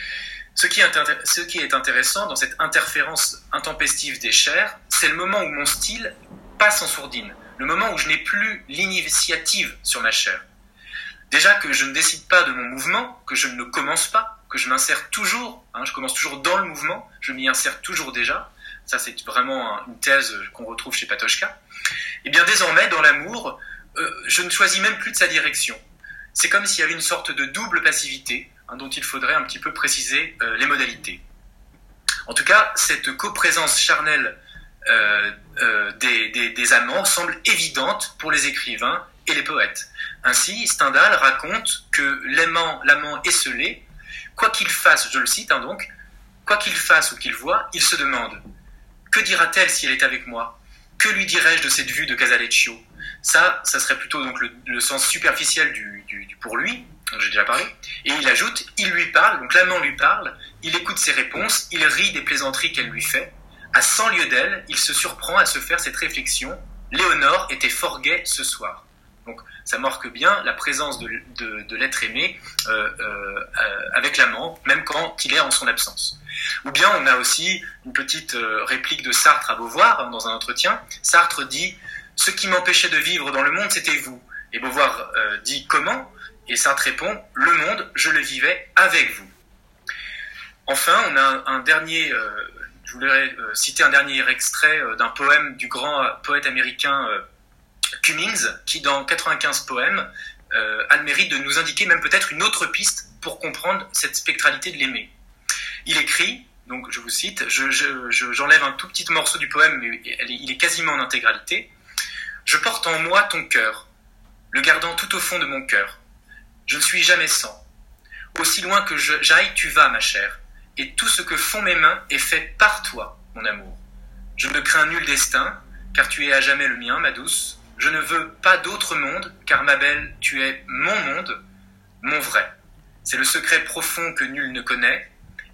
Ce qui est, intér- ce qui est intéressant dans cette interférence intempestive des chairs, c'est le moment où mon style passe en sourdine, le moment où je n'ai plus l'initiative sur ma chair. Déjà que je ne décide pas de mon mouvement, que je ne le commence pas, que je m'insère toujours, hein, je commence toujours dans le mouvement, je m'y insère toujours déjà, ça c'est vraiment une thèse qu'on retrouve chez Patochka, et bien désormais dans l'amour, euh, je ne choisis même plus de sa direction. C'est comme s'il y avait une sorte de double passivité, hein, dont il faudrait un petit peu préciser euh, les modalités. En tout cas, cette coprésence charnelle euh, euh, des, des, des amants semble évidente pour les écrivains et les poètes. Ainsi, Stendhal raconte que l'aimant, l'amant esseulé, quoi qu'il fasse, je le cite hein, donc, quoi qu'il fasse ou qu'il voie, il se demande « Que dira-t-elle si elle est avec moi ? Que lui dirais-je de cette vue de Casaleccio ?» Ça, ça serait plutôt donc le, le sens superficiel du, du, du pour lui, dont j'ai déjà parlé. Et il ajoute « Il lui parle, donc l'amant lui parle, il écoute ses réponses, il rit des plaisanteries qu'elle lui fait. À cent lieues d'elle, il se surprend à se faire cette réflexion « Léonore était fort gaie ce soir. » Donc ça marque bien la présence de, de, de l'être aimé euh, euh, avec l'amant, même quand il est en son absence. Ou bien on a aussi une petite euh, réplique de Sartre à Beauvoir, hein, dans un entretien. Sartre dit « Ce qui m'empêchait de vivre dans le monde, c'était vous. » Et Beauvoir euh, dit « Comment ?» Et Sartre répond « Le monde, je le vivais avec vous. » Enfin, on a un, un dernier... Euh, je voudrais euh, citer un dernier extrait euh, d'un poème du grand euh, poète américain euh, Cummings, qui dans quatre-vingt-quinze poèmes euh, a le mérite de nous indiquer même peut-être une autre piste pour comprendre cette spectralité de l'aimer. Il écrit, donc je vous cite, je, je, je, j'enlève un tout petit morceau du poème, mais il est quasiment en intégralité. « Je porte en moi ton cœur, le gardant tout au fond de mon cœur. Je ne suis jamais sans. Aussi loin que je, j'aille, tu vas, ma chère, et tout ce que font mes mains est fait par toi, mon amour. Je ne crains nul destin, car tu es à jamais le mien, ma douce. Je ne veux pas d'autre monde, car ma belle, tu es mon monde, mon vrai. C'est le secret profond que nul ne connaît.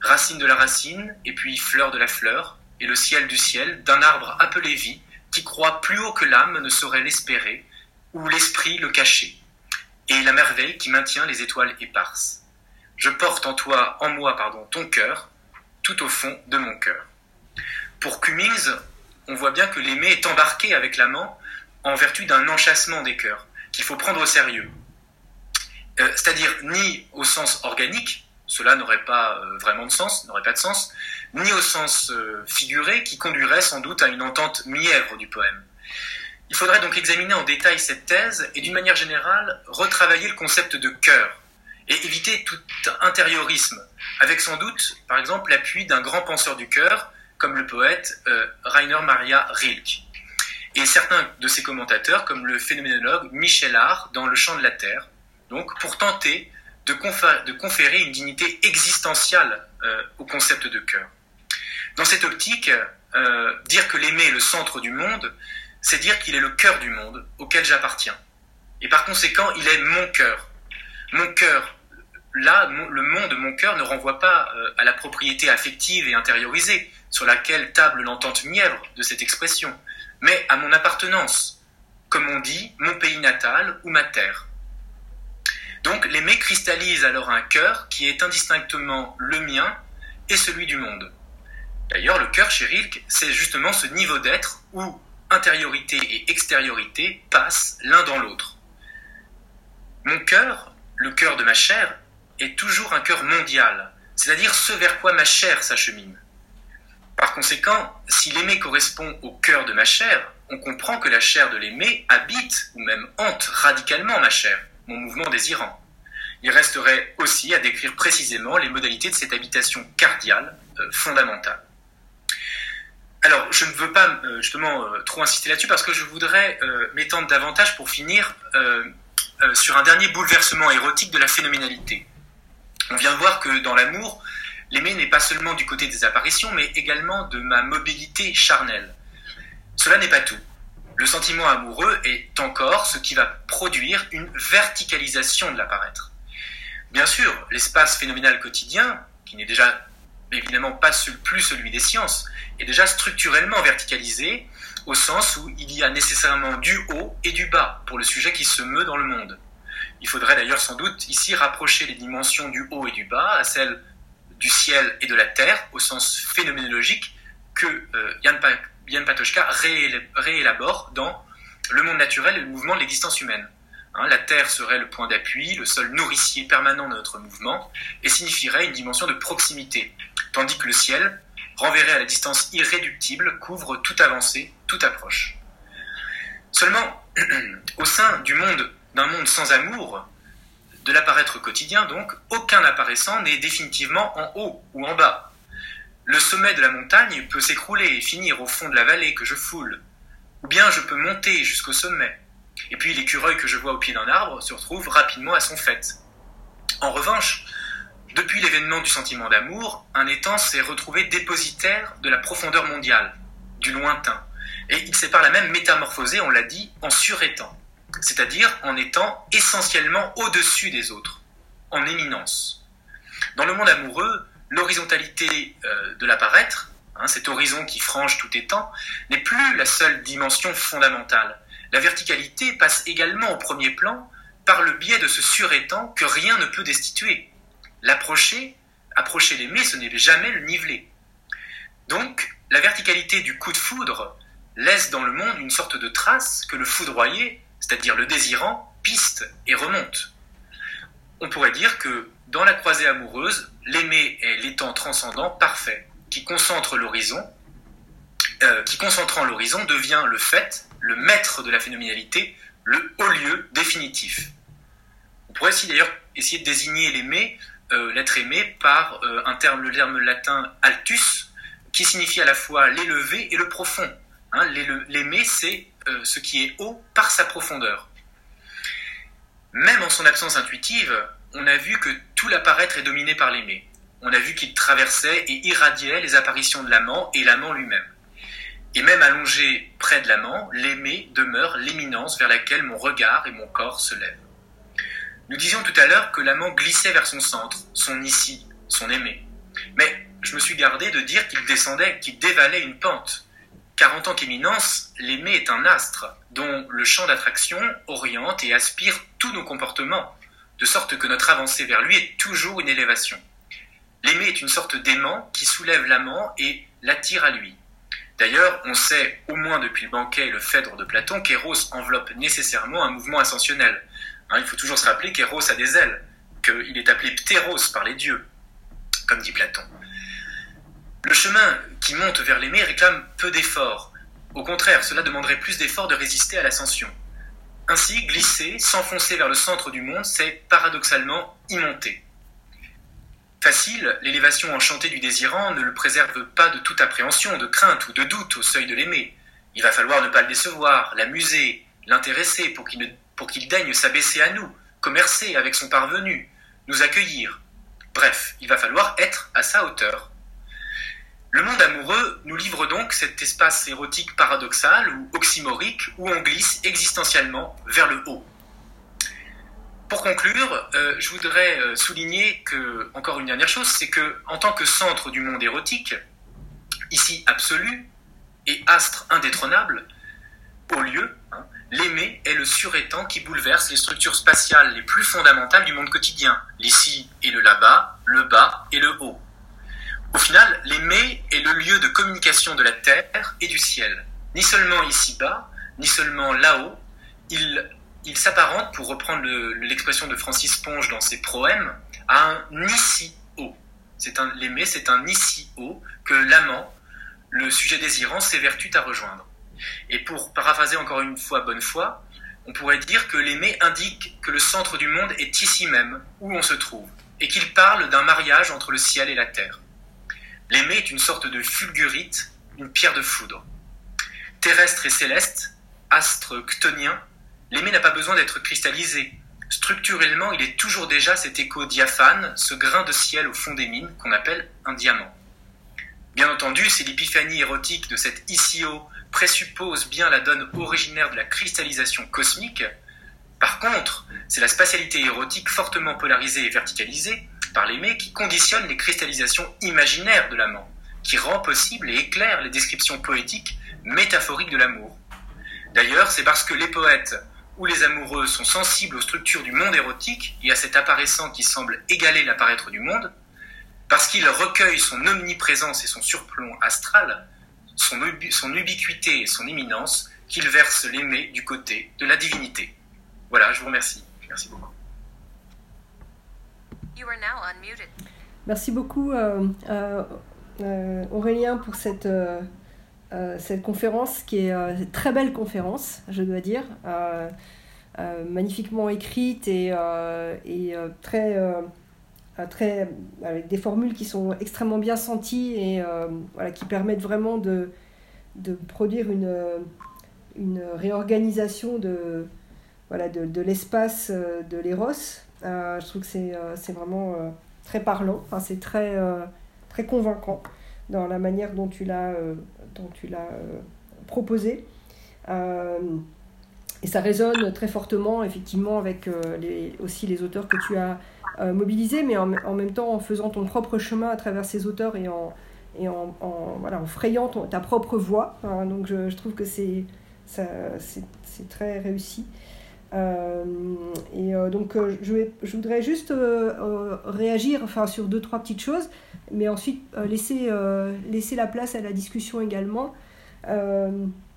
racine de la racine, et puis fleur de la fleur, et le ciel du ciel, d'un arbre appelé vie, qui croit plus haut que l'âme ne saurait l'espérer, ou l'esprit le cacher, et la merveille qui maintient les étoiles éparses. Je porte en toi, en moi, pardon, ton cœur, tout au fond de mon cœur. Pour Cummings, on voit bien que l'aimé est embarqué avec l'amant en vertu d'un enchâssement des cœurs, qu'il faut prendre au sérieux. Euh, c'est-à-dire ni au sens organique, cela n'aurait pas euh, vraiment de sens, n'aurait pas de sens, ni au sens euh, figuré, qui conduirait sans doute à une entente mièvre du poème. Il faudrait donc examiner en détail cette thèse et d'une manière générale retravailler le concept de cœur et éviter tout intériorisme, avec sans doute, par exemple, l'appui d'un grand penseur du cœur, comme le poète euh, Rainer Maria Rilke, et certains de ses commentateurs, comme le phénoménologue Michel Art dans Le Chant de la Terre, donc pour tenter de, conférer, de conférer une dignité existentielle euh, au concept de cœur. Dans cette optique, euh, dire que l'aimé est le centre du monde, c'est dire qu'il est le cœur du monde auquel j'appartiens. Et par conséquent, il est mon cœur. Mon cœur, là, mon, le monde de mon cœur ne renvoie pas euh, à la propriété affective et intériorisée sur laquelle table l'entente mièvre de cette expression, mais à mon appartenance, comme on dit, mon pays natal ou ma terre. Donc l'aimé cristallise alors un cœur qui est indistinctement le mien et celui du monde. D'ailleurs, le cœur chez Rilke, c'est justement ce niveau d'être où intériorité et extériorité passent l'un dans l'autre. Mon cœur, le cœur de ma chair, est toujours un cœur mondial, c'est-à-dire ce vers quoi ma chair s'achemine. Par conséquent, si l'aimé correspond au cœur de ma chair, on comprend que la chair de l'aimé habite ou même hante radicalement ma chair, mon mouvement désirant. Il resterait aussi à décrire précisément les modalités de cette habitation cardiale euh, fondamentale. Alors, je ne veux pas euh, justement euh, trop insister là-dessus parce que je voudrais euh, m'étendre davantage pour finir euh, euh, sur un dernier bouleversement érotique de la phénoménalité. On vient de voir que dans l'amour, l'aimé n'est pas seulement du côté des apparitions, mais également de ma mobilité charnelle. Cela n'est pas tout. Le sentiment amoureux est encore ce qui va produire une verticalisation de l'apparaître. Bien sûr, l'espace phénoménal quotidien, qui n'est déjà évidemment pas plus celui des sciences, est déjà structurellement verticalisé, au sens où il y a nécessairement du haut et du bas pour le sujet qui se meut dans le monde. Il faudrait d'ailleurs sans doute ici rapprocher les dimensions du haut et du bas à celles du ciel et de la terre, au sens phénoménologique que euh, Jan, pa- Jan Patočka ré- réélabore dans Le monde naturel et le mouvement de l'existence humaine. Hein, la terre serait le point d'appui, le sol nourricier permanent de notre mouvement, et signifierait une dimension de proximité, tandis que le ciel, renverré à la distance irréductible, couvre toute avancée, toute approche. Seulement, au sein du monde, d'un monde sans amour, de l'apparaître quotidien donc, aucun apparaissant n'est définitivement en haut ou en bas. Le sommet de la montagne peut s'écrouler et finir au fond de la vallée que je foule, ou bien je peux monter jusqu'au sommet, et puis l'écureuil que je vois au pied d'un arbre se retrouve rapidement à son faîte. En revanche, depuis l'événement du sentiment d'amour, un étang s'est retrouvé dépositaire de la profondeur mondiale, du lointain, et il s'est par là même métamorphosé, on l'a dit, en surétang, c'est-à-dire en étant essentiellement au-dessus des autres, en éminence. Dans le monde amoureux, l'horizontalité euh, de l'apparaître, hein, cet horizon qui frange tout étang, n'est plus la seule dimension fondamentale. La verticalité passe également au premier plan par le biais de ce surétang que rien ne peut destituer. L'approcher, approcher l'aimé, ce n'est jamais le niveler. Donc, la verticalité du coup de foudre laisse dans le monde une sorte de trace que le foudroyé, c'est-à-dire le désirant, piste et remonte. On pourrait dire que, dans la croisée amoureuse, l'aimé est l'étang transcendant parfait, qui concentre l'horizon, euh, qui concentrant l'horizon devient le fait, le maître de la phénoménalité, le haut lieu définitif. On pourrait aussi d'ailleurs essayer de désigner l'aimé, euh, l'être aimé, par euh, un terme, le terme latin altus, qui signifie à la fois l'élevé et le profond. Hein, l'aimer, c'est euh, ce qui est haut par sa profondeur. Même en son absence intuitive, on a vu que tout l'apparaître est dominé par l'aimé. On a vu qu'il traversait et irradiait les apparitions de l'amant et l'amant lui-même. Et même allongé près de l'amant, l'aimé demeure l'éminence vers laquelle mon regard et mon corps se lèvent. Nous disions tout à l'heure que l'amant glissait vers son centre, son ici, son aimé. Mais je me suis gardé de dire qu'il descendait, qu'il dévalait une pente. Car en tant qu'éminence, l'aimé est un astre dont le champ d'attraction oriente et aspire tous nos comportements, de sorte que notre avancée vers lui est toujours une élévation. L'aimé est une sorte d'aimant qui soulève l'amant et l'attire à lui. D'ailleurs, on sait, au moins depuis le banquet et le Phèdre de Platon, qu'Éros enveloppe nécessairement un mouvement ascensionnel. Hein, il faut toujours se rappeler qu'Éros a des ailes, qu'il est appelé ptéros par les dieux, comme dit Platon. Le chemin qui monte vers l'aimé réclame peu d'efforts. Au contraire, cela demanderait plus d'efforts de résister à l'ascension. Ainsi, glisser, s'enfoncer vers le centre du monde, c'est paradoxalement y monter. Facile, l'élévation enchantée du désirant ne le préserve pas de toute appréhension, de crainte ou de doute au seuil de l'aimé. Il va falloir ne pas le décevoir, l'amuser, l'intéresser pour qu'il, ne, pour qu'il daigne s'abaisser à nous, commercer avec son parvenu, nous accueillir. Bref, il va falloir être à sa hauteur. Le monde amoureux nous livre donc cet espace érotique paradoxal ou oxymorique où on glisse existentiellement vers le haut. Pour conclure, euh, je voudrais euh, souligner que, encore une dernière chose, c'est que, en tant que centre du monde érotique, ici absolu et astre indétrônable, au lieu, hein, l'aimé est le surétang qui bouleverse les structures spatiales les plus fondamentales du monde quotidien, l'ici et le là-bas, le bas et le haut. Au final, l'aimé est le lieu de communication de la terre et du ciel. Ni seulement ici-bas, ni seulement là-haut, il, il s'apparente, pour reprendre le, l'expression de Francis Ponge dans ses proèmes, à un ici-haut. C'est un, l'aimé, c'est un ici-haut que l'amant, le sujet désirant, s'évertue à rejoindre. Et pour paraphraser encore une fois bonne foi, on pourrait dire que l'aimé indique que le centre du monde est ici même, où on se trouve, et qu'il parle d'un mariage entre le ciel et la terre. L'aimé est une sorte de fulgurite, une pierre de foudre. Terrestre et céleste, astre chtonien, l'aimé n'a pas besoin d'être cristallisé. Structurellement, il est toujours déjà cet écho diaphane, ce grain de ciel au fond des mines qu'on appelle un diamant. Bien entendu, si l'épiphanie érotique de cet ici-haut présuppose bien la donne originaire de la cristallisation cosmique, par contre, c'est la spatialité érotique fortement polarisée et verticalisée par l'aimé qui conditionne les cristallisations imaginaires de l'amant, qui rend possible et éclaire les descriptions poétiques métaphoriques de l'amour. D'ailleurs, c'est parce que les poètes ou les amoureux sont sensibles aux structures du monde érotique et à cet apparaissant qui semble égaler l'apparaître du monde, parce qu'ils recueillent son omniprésence et son surplomb astral, son, ubi- son ubiquité et son éminence, qu'ils versent l'aimé du côté de la divinité. Voilà, je vous remercie. Merci beaucoup. Merci beaucoup euh, euh, euh, Aurélien pour cette, euh, euh, cette conférence qui est euh, une très belle conférence, je dois dire, euh, euh, magnifiquement écrite et, euh, et euh, très, euh, très, avec des formules qui sont extrêmement bien senties et euh, voilà, qui permettent vraiment de, de produire une, une réorganisation de, voilà, de, de l'espace de l'éros. Euh, je trouve que c'est, euh, c'est vraiment euh, très parlant, enfin, c'est très, euh, très convaincant dans la manière dont tu l'as, euh, dont tu l'as euh, proposé. Euh, et ça résonne très fortement, effectivement, avec euh, les, aussi les auteurs que tu as euh, mobilisés, mais en, en même temps en faisant ton propre chemin à travers ces auteurs et en, et en, en, voilà, en frayant ton, ta propre voie. Hein, donc je, je trouve que c'est, ça, c'est, c'est très réussi. Euh, et euh, donc euh, je, vais, je voudrais juste euh, euh, réagir enfin, sur deux, trois petites choses, mais ensuite euh, laisser, euh, laisser la place à la discussion également. Euh,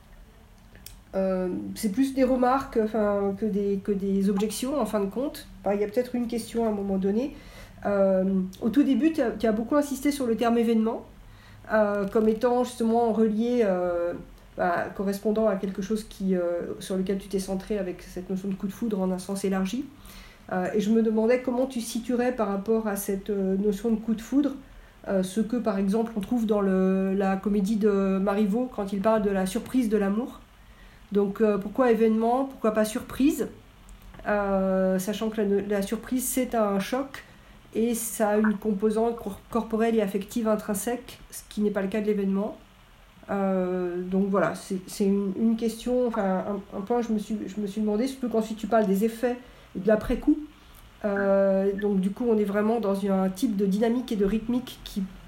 euh, c'est plus des remarques enfin, que, des, que des objections en fin de compte. Enfin, il y a peut-être une question à un moment donné. Euh, au tout début, tu as, tu as beaucoup insisté sur le terme événement, euh, comme étant justement relié... Euh, Bah, correspondant à quelque chose qui, euh, sur lequel tu t'es centré avec cette notion de coup de foudre en un sens élargi. Euh, et je me demandais comment tu situerais par rapport à cette euh, notion de coup de foudre euh, ce que, par exemple, on trouve dans le, la comédie de Marivaux quand il parle de la surprise de l'amour. Donc, euh, pourquoi événement, pourquoi pas surprise euh, sachant que la, la surprise, c'est un choc et ça a une composante corporelle et affective intrinsèque, ce qui n'est pas le cas de l'événement. Euh, donc voilà, c'est, c'est une, une question, enfin un, un point je me suis, je me suis demandé, surtout qu'ensuite tu parles des effets et de l'après-coup. Euh, donc du coup on est vraiment dans un type de dynamique et de rythmique qui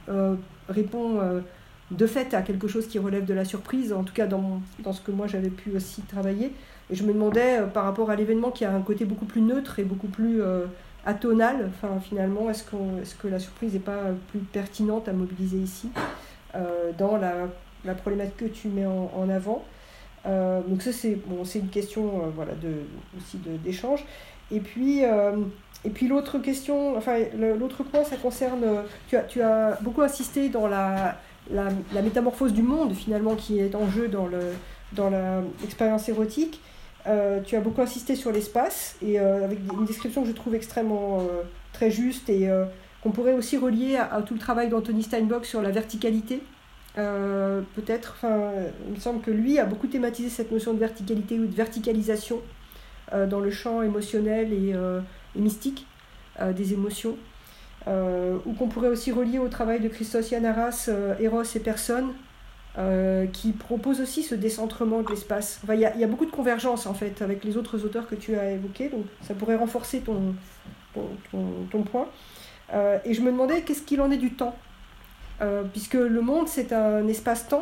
euh, répond euh, de fait à quelque chose qui relève de la surprise, en tout cas dans, mon, dans ce que moi j'avais pu aussi travailler. Et je me demandais, euh, par rapport à l'événement qui a un côté beaucoup plus neutre et beaucoup plus euh, atonal, enfin, finalement, est-ce, qu'on, est-ce que la surprise n'est pas plus pertinente à mobiliser ici, euh, dans la, la problématique que tu mets en, en avant. Euh, donc ça, c'est, bon, c'est une question euh, voilà, de, aussi de, d'échange. Et puis, euh, et puis l'autre question, enfin, l'autre point, ça concerne, tu as, tu as beaucoup insisté dans la, la, la métamorphose du monde, finalement, qui est en jeu dans, le, dans la, l'expérience érotique. Euh, tu as beaucoup insisté sur l'espace, et euh, avec une description que je trouve extrêmement euh, très juste, et euh, qu'on pourrait aussi relier à, à tout le travail d'Anthony Steinbock sur la verticalité. Euh, peut-être, enfin, il me semble que lui a beaucoup thématisé cette notion de verticalité ou de verticalisation euh, dans le champ émotionnel et, euh, et mystique euh, des émotions, euh, ou qu'on pourrait aussi relier au travail de Christos Yanaras, euh, Eros et Personne, euh, qui propose aussi ce décentrement de l'espace. Enfin, il y a, y a beaucoup de convergence en fait avec les autres auteurs que tu as évoqués, donc ça pourrait renforcer ton, ton, ton, ton point. Euh, et je me demandais qu'est-ce qu'il en est du temps. Euh, puisque le monde, c'est un espace-temps,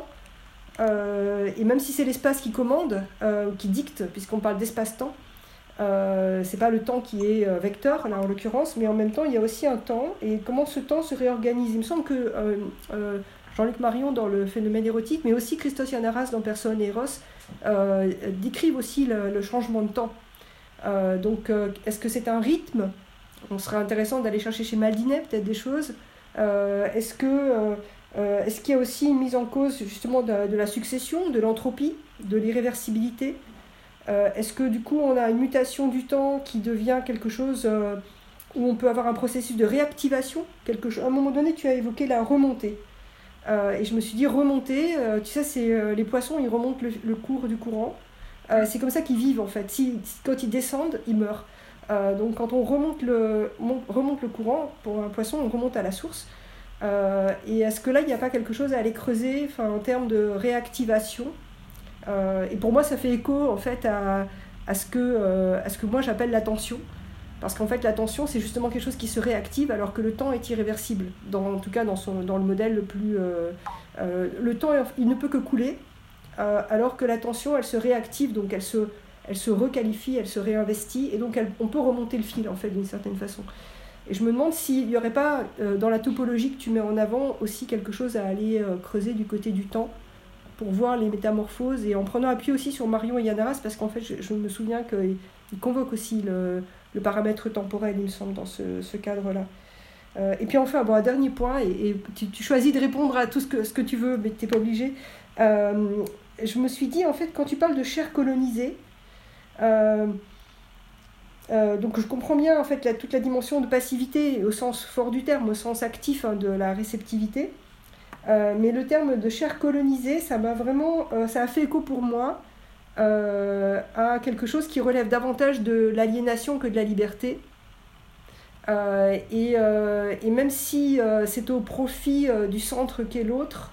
euh, et même si c'est l'espace qui commande, euh, qui dicte, puisqu'on parle d'espace-temps, euh, c'est pas le temps qui est euh, vecteur, là en l'occurrence, mais en même temps, il y a aussi un temps, et comment ce temps se réorganise. Il me semble que euh, euh, Jean-Luc Marion, dans le phénomène érotique, mais aussi Christos Yanaras, dans Personne et Eros, euh, décrivent aussi le, le changement de temps. Euh, donc, euh, est-ce que c'est un rythme ? On serait intéressant d'aller chercher chez Maldinet, peut-être des choses. Euh, est-ce, que, euh, euh, est-ce qu'il y a aussi une mise en cause justement de, de la succession, de l'entropie, de l'irréversibilité ? euh, Est-ce que du coup on a une mutation du temps qui devient quelque chose euh, où on peut avoir un processus de réactivation, quelque chose... À un moment donné tu as évoqué la remontée, euh, et je me suis dit remonter, euh, tu sais c'est, euh, les poissons ils remontent le, le cours du courant, euh, c'est comme ça qu'ils vivent en fait, si, quand ils descendent ils meurent. Euh, donc quand on remonte le, remonte le courant, pour un poisson, on remonte à la source. Euh, et est-ce que là, il n'y a pas quelque chose à aller creuser en termes de réactivation ? euh, Et pour moi, ça fait écho en fait, à, à, ce que, euh, à ce que moi j'appelle l'attention. Parce qu'en fait, l'attention, c'est justement quelque chose qui se réactive alors que le temps est irréversible. Dans, en tout cas, dans, son, dans le modèle le plus... Euh, euh, le temps, il ne peut que couler, euh, alors que l'attention, elle se réactive, donc elle se... elle se requalifie, elle se réinvestit, et donc elle, on peut remonter le fil, en fait, d'une certaine façon. Et je me demande s'il n'y aurait pas, euh, dans la topologie que tu mets en avant, aussi quelque chose à aller euh, creuser du côté du temps, pour voir les métamorphoses, et en prenant appui aussi sur Marion et Yanaras, parce qu'en fait, je, je me souviens qu'il convoque aussi le, le paramètre temporel, il me semble, dans ce, ce cadre-là. Euh, et puis enfin, bon, un dernier point, et, et tu, tu choisis de répondre à tout ce que, ce que tu veux, mais tu n'es pas obligé. Euh, je me suis dit, en fait, quand tu parles de chair colonisée, Euh, euh, donc je comprends bien en fait la, toute la dimension de passivité au sens fort du terme, au sens actif hein, de la réceptivité, euh, mais le terme de chair colonisée, ça m'a vraiment, euh, ça a fait écho pour moi euh, à quelque chose qui relève davantage de l'aliénation que de la liberté, euh, et, euh, et même si euh, c'est au profit euh, du centre qu'est l'autre,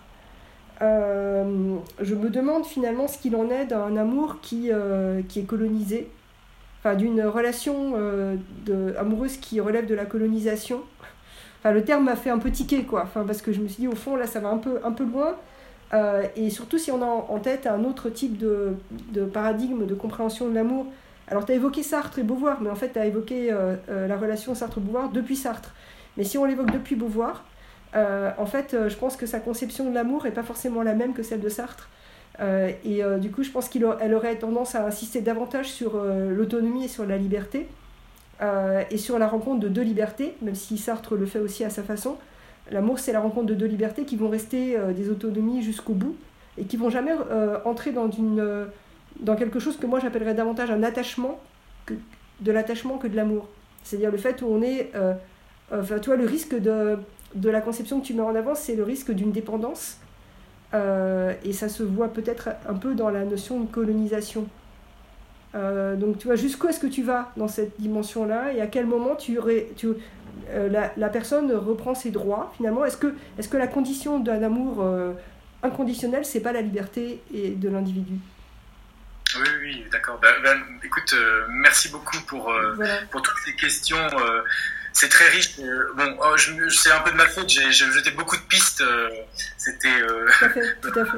Euh, je me demande finalement ce qu'il en est d'un amour qui, euh, qui est colonisé, enfin d'une relation euh, de, amoureuse qui relève de la colonisation. Enfin, le terme m'a fait un peu tiquer, quoi, enfin, parce que je me suis dit au fond là ça va un peu, un peu loin, euh, et surtout si on a en tête un autre type de, de paradigme de compréhension de l'amour. Alors tu as évoqué Sartre et Beauvoir, mais en fait tu as évoqué euh, euh, la relation Sartre-Beauvoir depuis Sartre, mais si on l'évoque depuis Beauvoir, Euh, en fait, euh, je pense que sa conception de l'amour n'est pas forcément la même que celle de Sartre. Euh, et euh, du coup, je pense qu'elle aurait tendance à insister davantage sur euh, l'autonomie et sur la liberté, euh, et sur la rencontre de deux libertés, même si Sartre le fait aussi à sa façon. L'amour, c'est la rencontre de deux libertés qui vont rester euh, des autonomies jusqu'au bout, et qui ne vont jamais euh, entrer dans, une, euh, dans quelque chose que moi j'appellerais davantage un attachement, que, de l'attachement que de l'amour. C'est-à-dire le fait où on est... Euh, enfin, tu vois, le risque de... de la conception que tu mets en avant, c'est le risque d'une dépendance, euh, et ça se voit peut-être un peu dans la notion de colonisation. Euh, donc tu vois, jusqu'où est-ce que tu vas dans cette dimension-là, et à quel moment tu, tu, euh, la, la personne reprend ses droits, finalement. Est-ce que, est-ce que la condition d'un amour euh, inconditionnel, c'est pas la liberté et de l'individu ? Oui, oui, d'accord. Ben, ben, écoute, euh, merci beaucoup pour, euh, voilà. pour toutes ces questions. Euh, c'est très riche. Euh, bon, oh, je, c'est un peu de ma faute. J'ai, j'ai jeté beaucoup de pistes. Euh, c'était. Euh... Tout à fait. Tout à fait.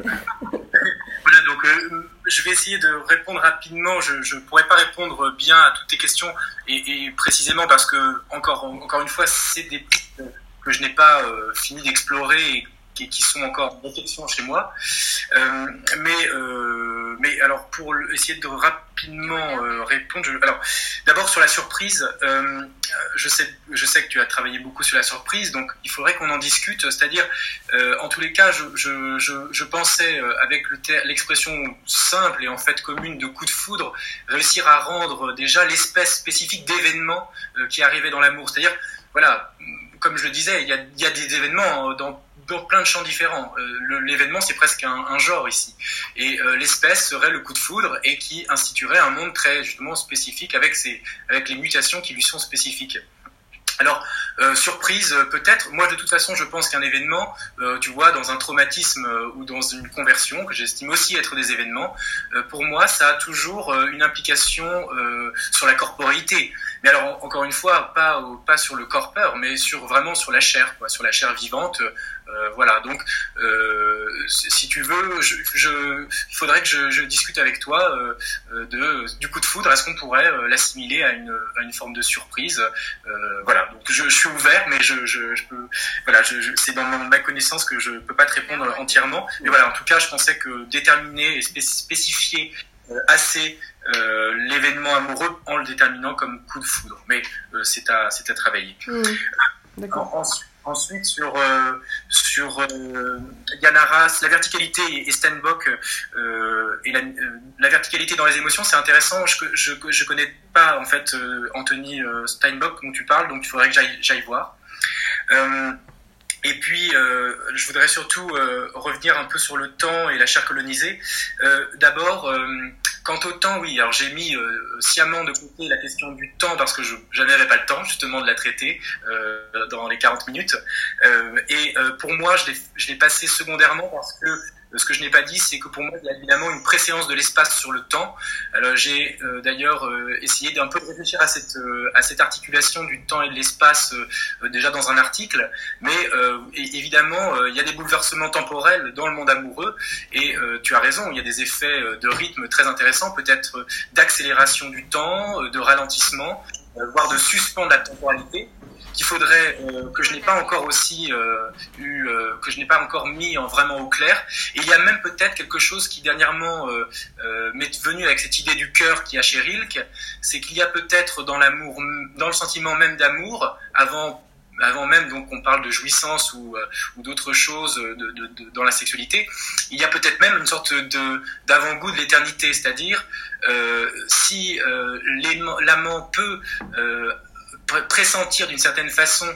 Voilà, donc euh, je vais essayer de répondre rapidement. Je ne pourrais pas répondre bien à toutes tes questions et, et précisément parce que encore, encore une fois, c'est des pistes que je n'ai pas euh, fini d'explorer et qui, qui sont encore en réflexion chez moi. Euh, mais, euh, mais alors pour essayer de rapidement euh, répondre, je, alors d'abord sur la surprise, euh, je sais, je sais que tu as travaillé beaucoup sur la surprise, donc il faudrait qu'on en discute. C'est-à-dire, euh, en tous les cas, je, je, je, je pensais euh, avec le ter- l'expression simple et en fait commune de coup de foudre, réussir à rendre déjà l'espèce spécifique d'événement euh, qui arrivait dans l'amour. C'est-à-dire, voilà, comme je le disais, il y a, il y a des événements dans dans plein de champs différents. Euh, le, l'événement, c'est presque un, un genre ici. Et euh, l'espèce serait le coup de foudre et qui instituerait un monde très justement spécifique avec, ses, avec les mutations qui lui sont spécifiques. Alors, euh, surprise peut-être, moi de toute façon je pense qu'un événement, euh, tu vois, dans un traumatisme euh, ou dans une conversion, que j'estime aussi être des événements, euh, pour moi ça a toujours euh, une implication euh, sur la corporéité. Mais alors encore une fois, pas, pas sur le corpore, mais sur, vraiment sur la chair, quoi, sur la chair vivante. Euh, voilà, donc euh, si tu veux, je, je, il faudrait que je, je discute avec toi euh, de, du coup de foudre. Est-ce qu'on pourrait euh, l'assimiler à une, à une forme de surprise? euh, Voilà, donc je, je suis ouvert, mais je, je, je peux, voilà, je, je, c'est dans ma connaissance que je peux pas te répondre entièrement. Mais voilà, en tout cas, je pensais que déterminer et spécifier euh, assez euh, l'événement amoureux en le déterminant comme coup de foudre. Mais euh, c'est à, c'est à travailler. Mmh. D'accord. En, ensuite, Ensuite, sur, euh, sur euh, Yann Arras, la verticalité et Steinbock, euh, et la, euh, la verticalité dans les émotions, c'est intéressant. Je je, je connais pas en fait euh, Anthony euh, Steinbock dont tu parles, donc il faudrait que j'aille, j'aille voir. Euh, Et puis, euh, je voudrais surtout euh, revenir un peu sur le temps et la chair colonisée. Euh, d'abord, euh, quant au temps, oui, alors j'ai mis euh, sciemment de côté la question du temps parce que je, je n'avais pas le temps justement de la traiter euh, dans les quarante minutes. Euh, et euh, pour moi, je l'ai, je l'ai passé secondairement parce que ce que je n'ai pas dit, c'est que pour moi, il y a évidemment une préséance de l'espace sur le temps. Alors, j'ai euh, d'ailleurs euh, essayé d'un peu de réfléchir à cette, euh, à cette articulation du temps et de l'espace euh, déjà dans un article. Mais euh, évidemment, euh, il y a des bouleversements temporels dans le monde amoureux. Et euh, tu as raison, il y a des effets de rythme très intéressants, peut-être d'accélération du temps, de ralentissement, euh, voire de suspens de la temporalité, qu'il faudrait euh, que je n'ai pas encore aussi euh, eu, euh, que je n'ai pas encore mis en vraiment au clair. Et il y a même peut-être quelque chose qui dernièrement euh, euh, m'est venu avec cette idée du cœur qu'il y a chez Rilke, c'est qu'il y a peut-être dans l'amour, dans le sentiment même d'amour, avant avant même donc on parle de jouissance ou, euh, ou d'autres choses de, de, de, dans la sexualité, il y a peut-être même une sorte de, d'avant-goût de l'éternité, c'est-à-dire euh, si euh, l'amant peut euh, pressentir d'une certaine façon,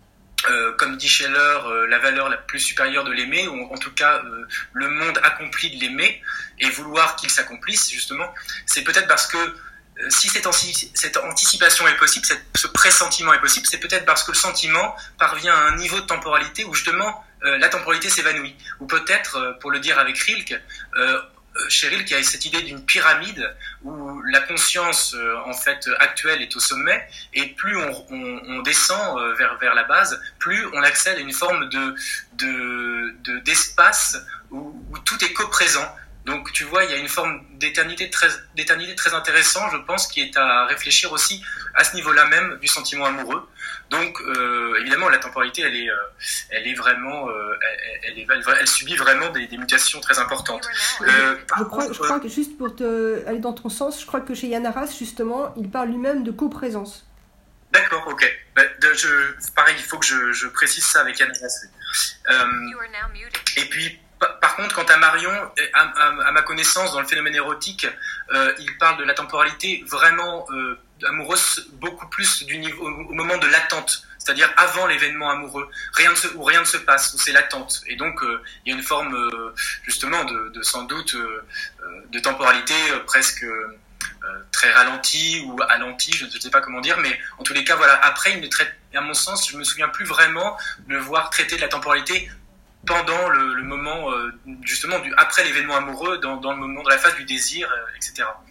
euh, comme dit Scheller, euh, la valeur la plus supérieure de l'aimer, ou en tout cas euh, le monde accompli de l'aimer, et vouloir qu'il s'accomplisse justement, c'est peut-être parce que si cette, anci- cette anticipation est possible, cette, ce pressentiment est possible, c'est peut-être parce que le sentiment parvient à un niveau de temporalité où justement euh, la temporalité s'évanouit. Ou peut-être, euh, pour le dire avec Rilke, euh, chez Rilke, il y a cette idée d'une pyramide où la conscience euh, en fait actuelle est au sommet, et plus on, on, on descend euh, vers, vers la base, plus on accède à une forme de, de, de, d'espace où, où tout est coprésent. Donc tu vois, il y a une forme d'éternité très, d'éternité très intéressante, je pense, qui est à réfléchir aussi à ce niveau-là même du sentiment amoureux. Donc euh, évidemment, la temporalité, elle est, euh, elle est vraiment, euh, elle, elle, est, elle, elle subit vraiment des, des mutations très importantes. Euh, je, crois, contre, je crois que juste pour te, aller dans ton sens, je crois que chez Yann Arras, justement, il parle lui-même de coprésence. D'accord, ok. Bah, de, je, pareil, il faut que je, je précise ça avec Yann Arras. Euh, et puis, par contre, quant à Marion, à, à, à ma connaissance, dans le phénomène érotique, euh, il parle de la temporalité vraiment euh, amoureuse beaucoup plus du niveau, au, au moment de l'attente, c'est-à-dire avant l'événement amoureux, rien ne se, où rien ne se passe, où c'est l'attente. Et donc, euh, il y a une forme, euh, justement, de, de sans doute, euh, de temporalité euh, presque euh, très ralentie ou alentie, je ne sais pas comment dire, mais en tous les cas, voilà. Après, il ne traite, à mon sens, je me souviens plus vraiment de le voir traiter de la temporalité pendant le, le moment, euh, justement, du, après l'événement amoureux, dans, dans le moment de la phase du désir, euh, et cetera.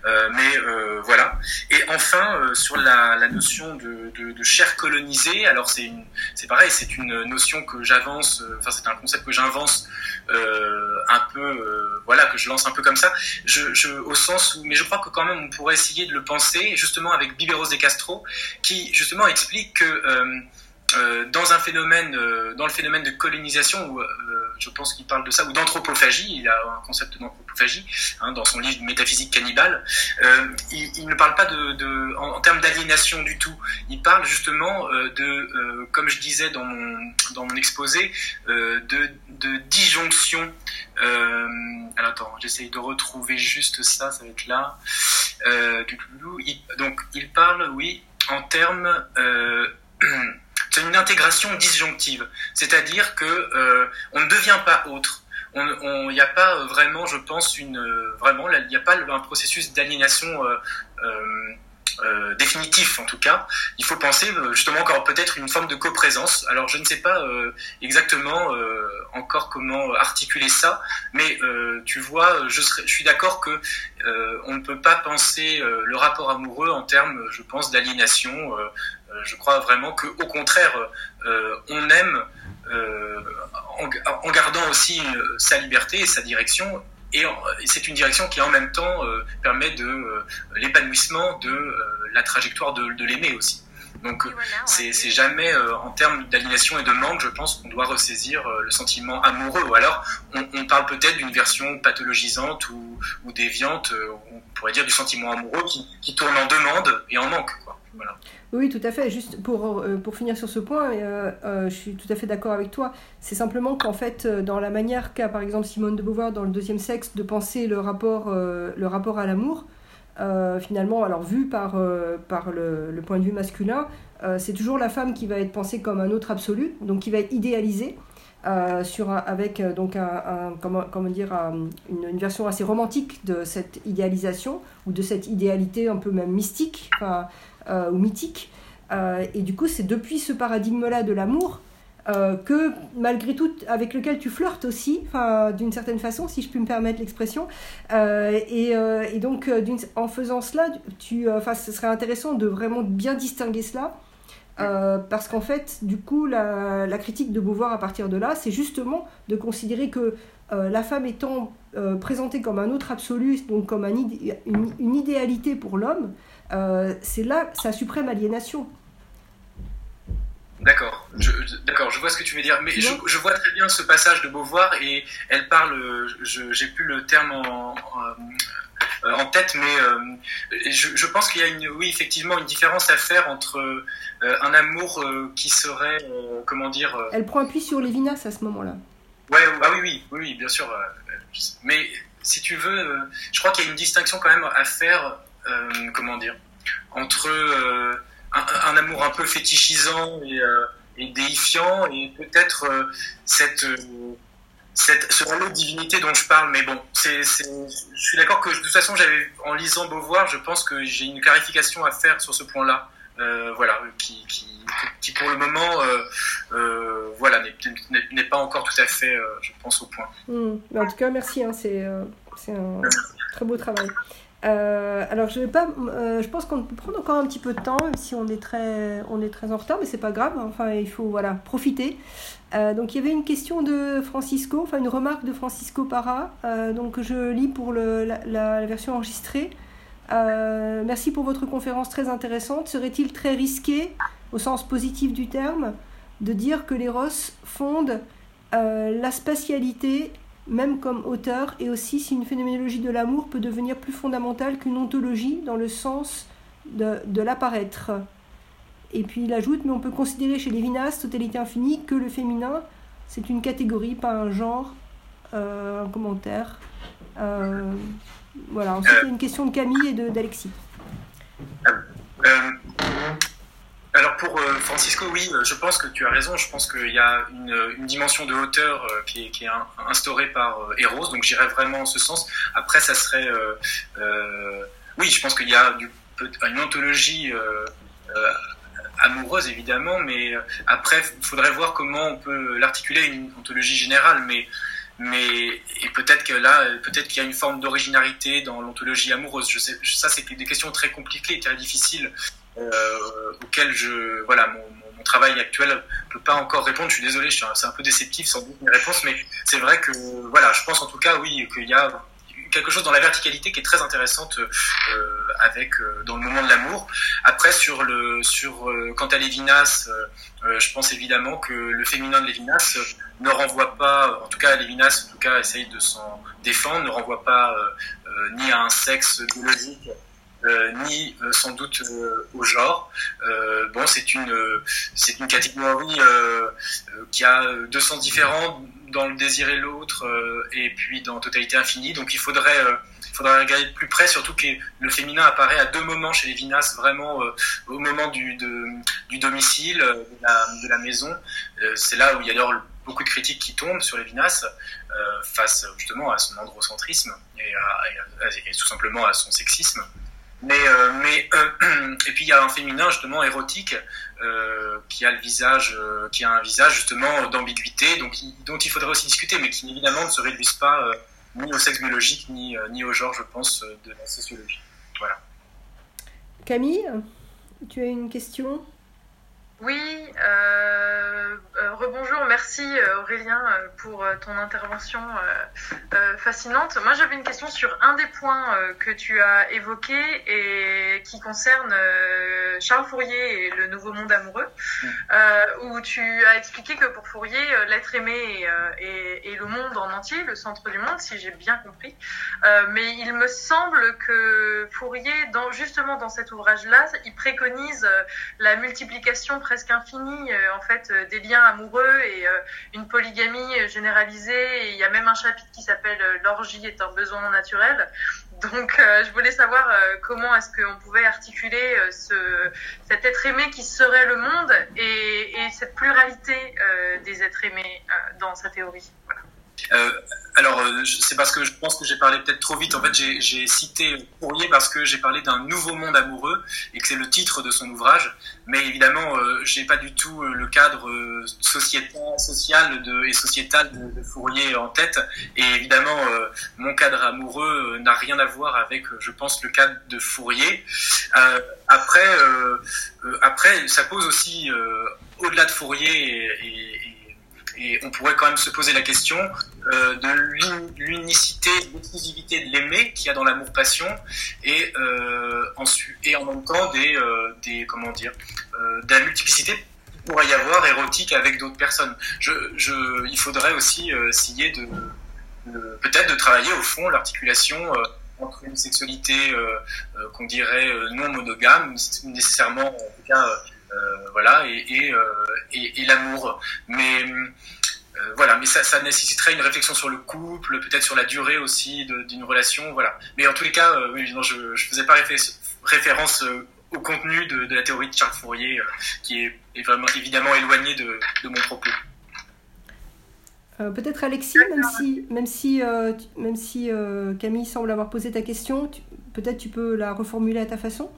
Euh, mais euh, voilà. Et enfin, euh, sur la, la notion de, de, de chair colonisée, alors c'est, une, c'est pareil, c'est une notion que j'avance, enfin c'est un concept que j'avance euh, un peu, euh, voilà, que je lance un peu comme ça, je, je, au sens où, mais je crois que quand même on pourrait essayer de le penser, justement avec Bibéros de Castro, qui justement explique que euh, euh, dans un phénomène, euh, dans le phénomène de colonisation, où, euh, je pense qu'il parle de ça, ou d'anthropophagie, il a un concept d'anthropophagie, hein, dans son livre Métaphysique cannibale, euh, il, il ne parle pas de, de en, en termes d'aliénation du tout, il parle justement euh, de, euh, comme je disais dans mon, dans mon exposé, euh, de, de disjonction. Euh, alors attends, j'essaye de retrouver juste ça, ça va être là. Euh, il, donc il parle, oui, en termes... Euh, c'est une intégration disjonctive, c'est-à-dire que euh, on ne devient pas autre. Il n'y a pas vraiment, je pense, une vraiment, il n'y a pas un processus d'aliénation euh, euh, euh, définitif en tout cas. Il faut penser justement encore peut-être une forme de coprésence. Alors je ne sais pas euh, exactement euh, encore comment articuler ça, mais euh, tu vois, je, serais, je suis d'accord que euh, on ne peut pas penser euh, le rapport amoureux en termes, je pense, d'aliénation. Euh, Je crois vraiment qu'au contraire, euh, on aime euh, en, en gardant aussi euh, sa liberté et sa direction. Et, en, et c'est une direction qui en même temps euh, permet de euh, l'épanouissement de euh, la trajectoire de, de l'aimer aussi. Donc c'est, c'est jamais euh, en termes d'aliénation et de manque, je pense qu'on doit ressaisir euh, le sentiment amoureux. Ou alors on, on parle peut-être d'une version pathologisante ou, ou déviante, euh, on pourrait dire du sentiment amoureux qui, qui tourne en demande et en manque, quoi. Voilà. Oui, tout à fait. Juste pour, euh, pour finir sur ce point, euh, euh, je suis tout à fait d'accord avec toi. C'est simplement qu'en fait, dans la manière qu'a par exemple Simone de Beauvoir dans Le Deuxième Sexe de penser le rapport, euh, le rapport à l'amour, euh, finalement, alors vu par, euh, par le, le point de vue masculin, euh, c'est toujours la femme qui va être pensée comme un autre absolu, donc qui va être idéalisée. Euh, sur un, avec euh, donc un, un, comment, comment dire, un, une, une version assez romantique de cette idéalisation ou de cette idéalité un peu même mystique, enfin, euh, ou mythique. Euh, et du coup, c'est depuis ce paradigme-là de l'amour euh, que, malgré tout, avec lequel tu flirtes aussi, d'une certaine façon, si je puis me permettre l'expression. Euh, et, euh, et donc, d'une, en faisant cela, tu, euh, ce serait intéressant de vraiment bien distinguer cela. Euh, parce qu'en fait, du coup, la, la critique de Beauvoir à partir de là, c'est justement de considérer que euh, la femme étant euh, présentée comme un autre absolu, donc comme un idé- une, une idéalité pour l'homme, euh, c'est là sa suprême aliénation. D'accord, je, d'accord, je vois ce que tu veux dire, mais je, je vois très bien ce passage de Beauvoir et elle parle, je, j'ai plus le terme en, en en tête, mais euh, je, je pense qu'il y a une, oui, effectivement, une différence à faire entre euh, un amour euh, qui serait, euh, comment dire... Euh... Elle prend appui sur Lévinas à ce moment-là. Ouais, ah oui, oui, oui, oui, bien sûr. Euh, mais si tu veux, euh, je crois qu'il y a une distinction quand même à faire, euh, comment dire, entre euh, un, un amour un peu fétichisant et, euh, et déifiant et peut-être euh, cette... Euh, Cette, ce halo de divinité dont je parle, mais bon, c'est, c'est, je suis d'accord que de toute façon, j'avais, en lisant Beauvoir, je pense que j'ai une clarification à faire sur ce point-là, euh, voilà, qui, qui, qui pour le moment, euh, euh, voilà, n'est, n'est, n'est pas encore tout à fait, euh, je pense, au point. Mmh. En tout cas, merci, hein, c'est, euh, c'est un très beau travail. Euh, alors, je vais pas, euh, je pense qu'on peut prendre encore un petit peu de temps, même si on est très, on est très en retard, mais c'est pas grave. Enfin, il faut, voilà, profiter. Euh, donc, il y avait une question de Francisco, enfin une remarque de Francisco Parra. Euh, donc, je lis pour le, la, la, la version enregistrée. Euh, merci pour votre conférence très intéressante. Serait-il très risqué, au sens positif du terme, de dire que l'éros fonde euh, la spatialité, même comme auteur, et aussi si une phénoménologie de l'amour peut devenir plus fondamentale qu'une ontologie dans le sens de, de l'apparaître. Et puis il ajoute, mais on peut considérer chez Lévinas, totalité infinie, que le féminin, c'est une catégorie, pas un genre, euh, un commentaire. Euh, voilà, ensuite il y a une question de Camille et de, d'Alexis. Euh, alors pour euh, Francisco, oui, je pense que tu as raison, je pense qu'il y a une, une dimension de hauteur euh, qui est, qui est un, instaurée par euh, Eros, donc j'irais vraiment en ce sens. Après, ça serait... Euh, euh, oui, je pense qu'il y a du, une ontologie... Euh, euh, amoureuse évidemment, mais après il faudrait voir comment on peut l'articuler à une ontologie générale, mais mais et peut-être que là, peut-être qu'il y a une forme d'originalité dans l'ontologie amoureuse. Je sais, ça c'est des questions très compliquées, très difficiles, euh, auxquelles je, voilà, mon, mon, mon travail actuel peut pas encore répondre. Je suis désolé, je suis un, c'est un peu déceptif sans doute mes réponses, mais c'est vrai que, voilà, je pense en tout cas, oui, qu'il y a quelque chose dans la verticalité qui est très intéressante euh, avec euh, dans le moment de l'amour. Après sur le sur euh, quant à Lévinas, euh, je pense évidemment que le féminin de Lévinas euh, ne renvoie pas, en tout cas Lévinas en tout cas essaye de s'en défendre, ne renvoie pas euh, euh, ni à un sexe biologique euh, ni euh, sans doute euh, au genre. Euh, bon, c'est une c'est une catégorie euh, qui a deux sens différents dans le désir et l'autre, euh, et puis dans totalité infinie. Donc il faudrait, euh, il faudrait regarder de plus près, surtout que le féminin apparaît à deux moments chez Lévinas, vraiment euh, au moment du, de, du domicile, euh, de, la, de la maison. Euh, c'est là où il y a d'ailleurs beaucoup de critiques qui tombent sur Lévinas, euh, face justement à son androcentrisme et, à, et, à, et tout simplement à son sexisme. Mais, euh, mais euh, et puis il y a un féminin justement érotique euh, qui a le visage, euh, qui a un visage justement d'ambiguïté, donc il, dont il faudrait aussi discuter, mais qui évidemment ne se réduisent pas euh, ni au sexe biologique ni euh, ni au genre, je pense, de la sociologie. Voilà. Camille, tu as une question ? Oui, euh, euh, rebonjour, merci Aurélien pour ton intervention euh, euh, fascinante. Moi j'avais une question sur un des points euh, que tu as évoqués et qui concerne euh, Charles Fourier et le Nouveau Monde amoureux, euh, où tu as expliqué que pour Fourier, l'être aimé est, est, est le monde en entier, le centre du monde, si j'ai bien compris. Euh, mais il me semble que Fourier, dans, justement dans cet ouvrage-là, il préconise la multiplication presque infinie euh, en fait euh, des liens amoureux et euh, une polygamie euh, généralisée, et il y a même un chapitre qui s'appelle euh, l'orgie est un besoin naturel. Donc euh, je voulais savoir euh, comment est-ce qu'on pouvait articuler euh, ce, cet être aimé qui serait le monde et, et cette pluralité euh, des êtres aimés euh, dans sa théorie. Voilà. Euh, alors, euh, c'est parce que je pense que j'ai parlé peut-être trop vite. En fait, j'ai, j'ai cité Fourier parce que j'ai parlé d'un nouveau monde amoureux et que c'est le titre de son ouvrage. Mais évidemment, euh, j'ai pas du tout le cadre euh, sociétal, social de, et sociétal de, de Fourier en tête. Et évidemment, euh, mon cadre amoureux euh, n'a rien à voir avec, je pense, le cadre de Fourier. Euh, après, euh, euh, après, ça pose aussi, euh, au-delà de Fourier et, et Et on pourrait quand même se poser la question euh, de l'unicité, de l'exclusivité de l'aimer qu'il y a dans l'amour-passion, et, euh, en, et en même temps des, euh, des comment dire, euh, de la multiplicité qu'il pourrait y avoir érotique avec d'autres personnes. Je, je, il faudrait aussi euh, essayer de, de peut-être de travailler au fond l'articulation euh, entre une sexualité euh, euh, qu'on dirait euh, non monogame, nécessairement en tout cas. Euh, Euh, voilà, et, et, euh, et, et l'amour. Mais euh, voilà, mais ça, ça nécessiterait une réflexion sur le couple, peut-être sur la durée aussi de, d'une relation, voilà. Mais en tous les cas, euh, oui, non, je ne faisais pas réfé- référence euh, au contenu de, de la théorie de Charles Fourier, euh, qui est, est vraiment évidemment éloigné de, de mon propos. Euh, peut-être Alexis, même si, même si, euh, tu, même si euh, Camille semble avoir posé ta question, tu, peut-être tu peux la reformuler à ta façon.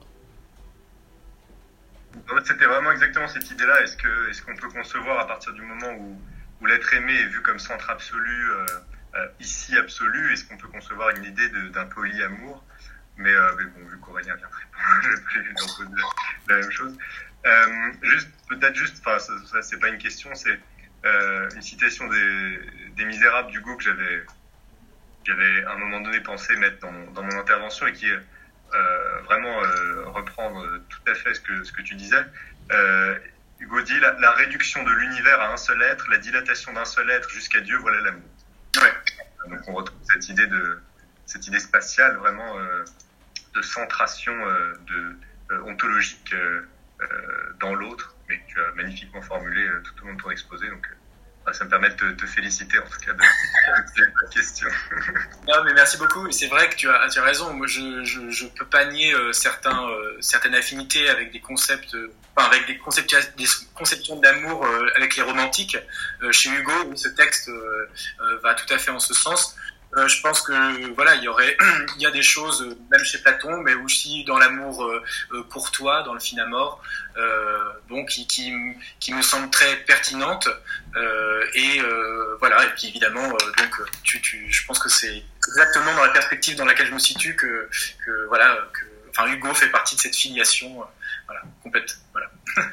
En fait, c'était vraiment exactement cette idée-là. Est-ce que, est-ce qu'on peut concevoir à partir du moment où, où l'être aimé est vu comme centre absolu, euh, euh, ici absolu, est-ce qu'on peut concevoir une idée de, d'un polyamour ? Mais, euh, mais bon, vu qu'Aurélien vient de répondre, je n'ai pas eu d'en poser la même chose. Euh, juste, peut-être juste, enfin, ça, ça c'est pas une question, c'est euh, une citation des, des Misérables d'Hugo que j'avais, j'avais à un moment donné pensé mettre dans, dans mon intervention et qui est Euh, vraiment euh, reprendre tout à fait ce que, ce que tu disais. Euh, Hugo dit la, la réduction de l'univers à un seul être, la dilatation d'un seul être jusqu'à Dieu, voilà l'amour. Ouais. Donc on retrouve cette idée de cette idée spatiale vraiment euh, de centration euh, de, euh, ontologique euh, euh, dans l'autre, mais que tu as magnifiquement formulé euh, tout au long de ton exposé. Donc euh, ça me permet de te, te féliciter en tout cas de, de cette question. Non, mais merci beaucoup. Et c'est vrai que tu as, tu as raison. Moi, je, je, je peux pas nier euh, certains, euh, certaines affinités avec des concepts, euh, enfin, avec des conceptions, des conceptions d'amour euh, avec les romantiques. Euh, chez Hugo, ce texte euh, euh, va tout à fait en ce sens. Euh, je pense que voilà, il y aurait, il y a des choses, même chez Platon, mais aussi dans l'amour euh, euh, courtois, dans le fin amour, euh, bon, qui, qui, qui me semble très pertinente. Euh, et euh, voilà, et puis évidemment, euh, donc, tu, tu, je pense que c'est exactement dans la perspective dans laquelle je me situe que, que voilà, que, enfin, Hugo fait partie de cette filiation, euh, voilà, complète, voilà.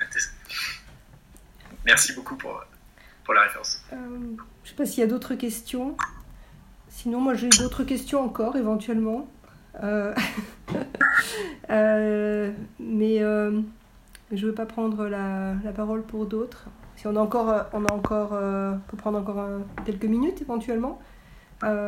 Merci beaucoup pour, pour la référence. Euh, je ne sais pas s'il y a d'autres questions. Sinon, moi, j'ai d'autres questions encore, éventuellement. Euh, euh, mais euh, je ne veux pas prendre la, la parole pour d'autres. Si on a encore, on a encore, euh, on peut prendre encore un, quelques minutes, éventuellement. Euh,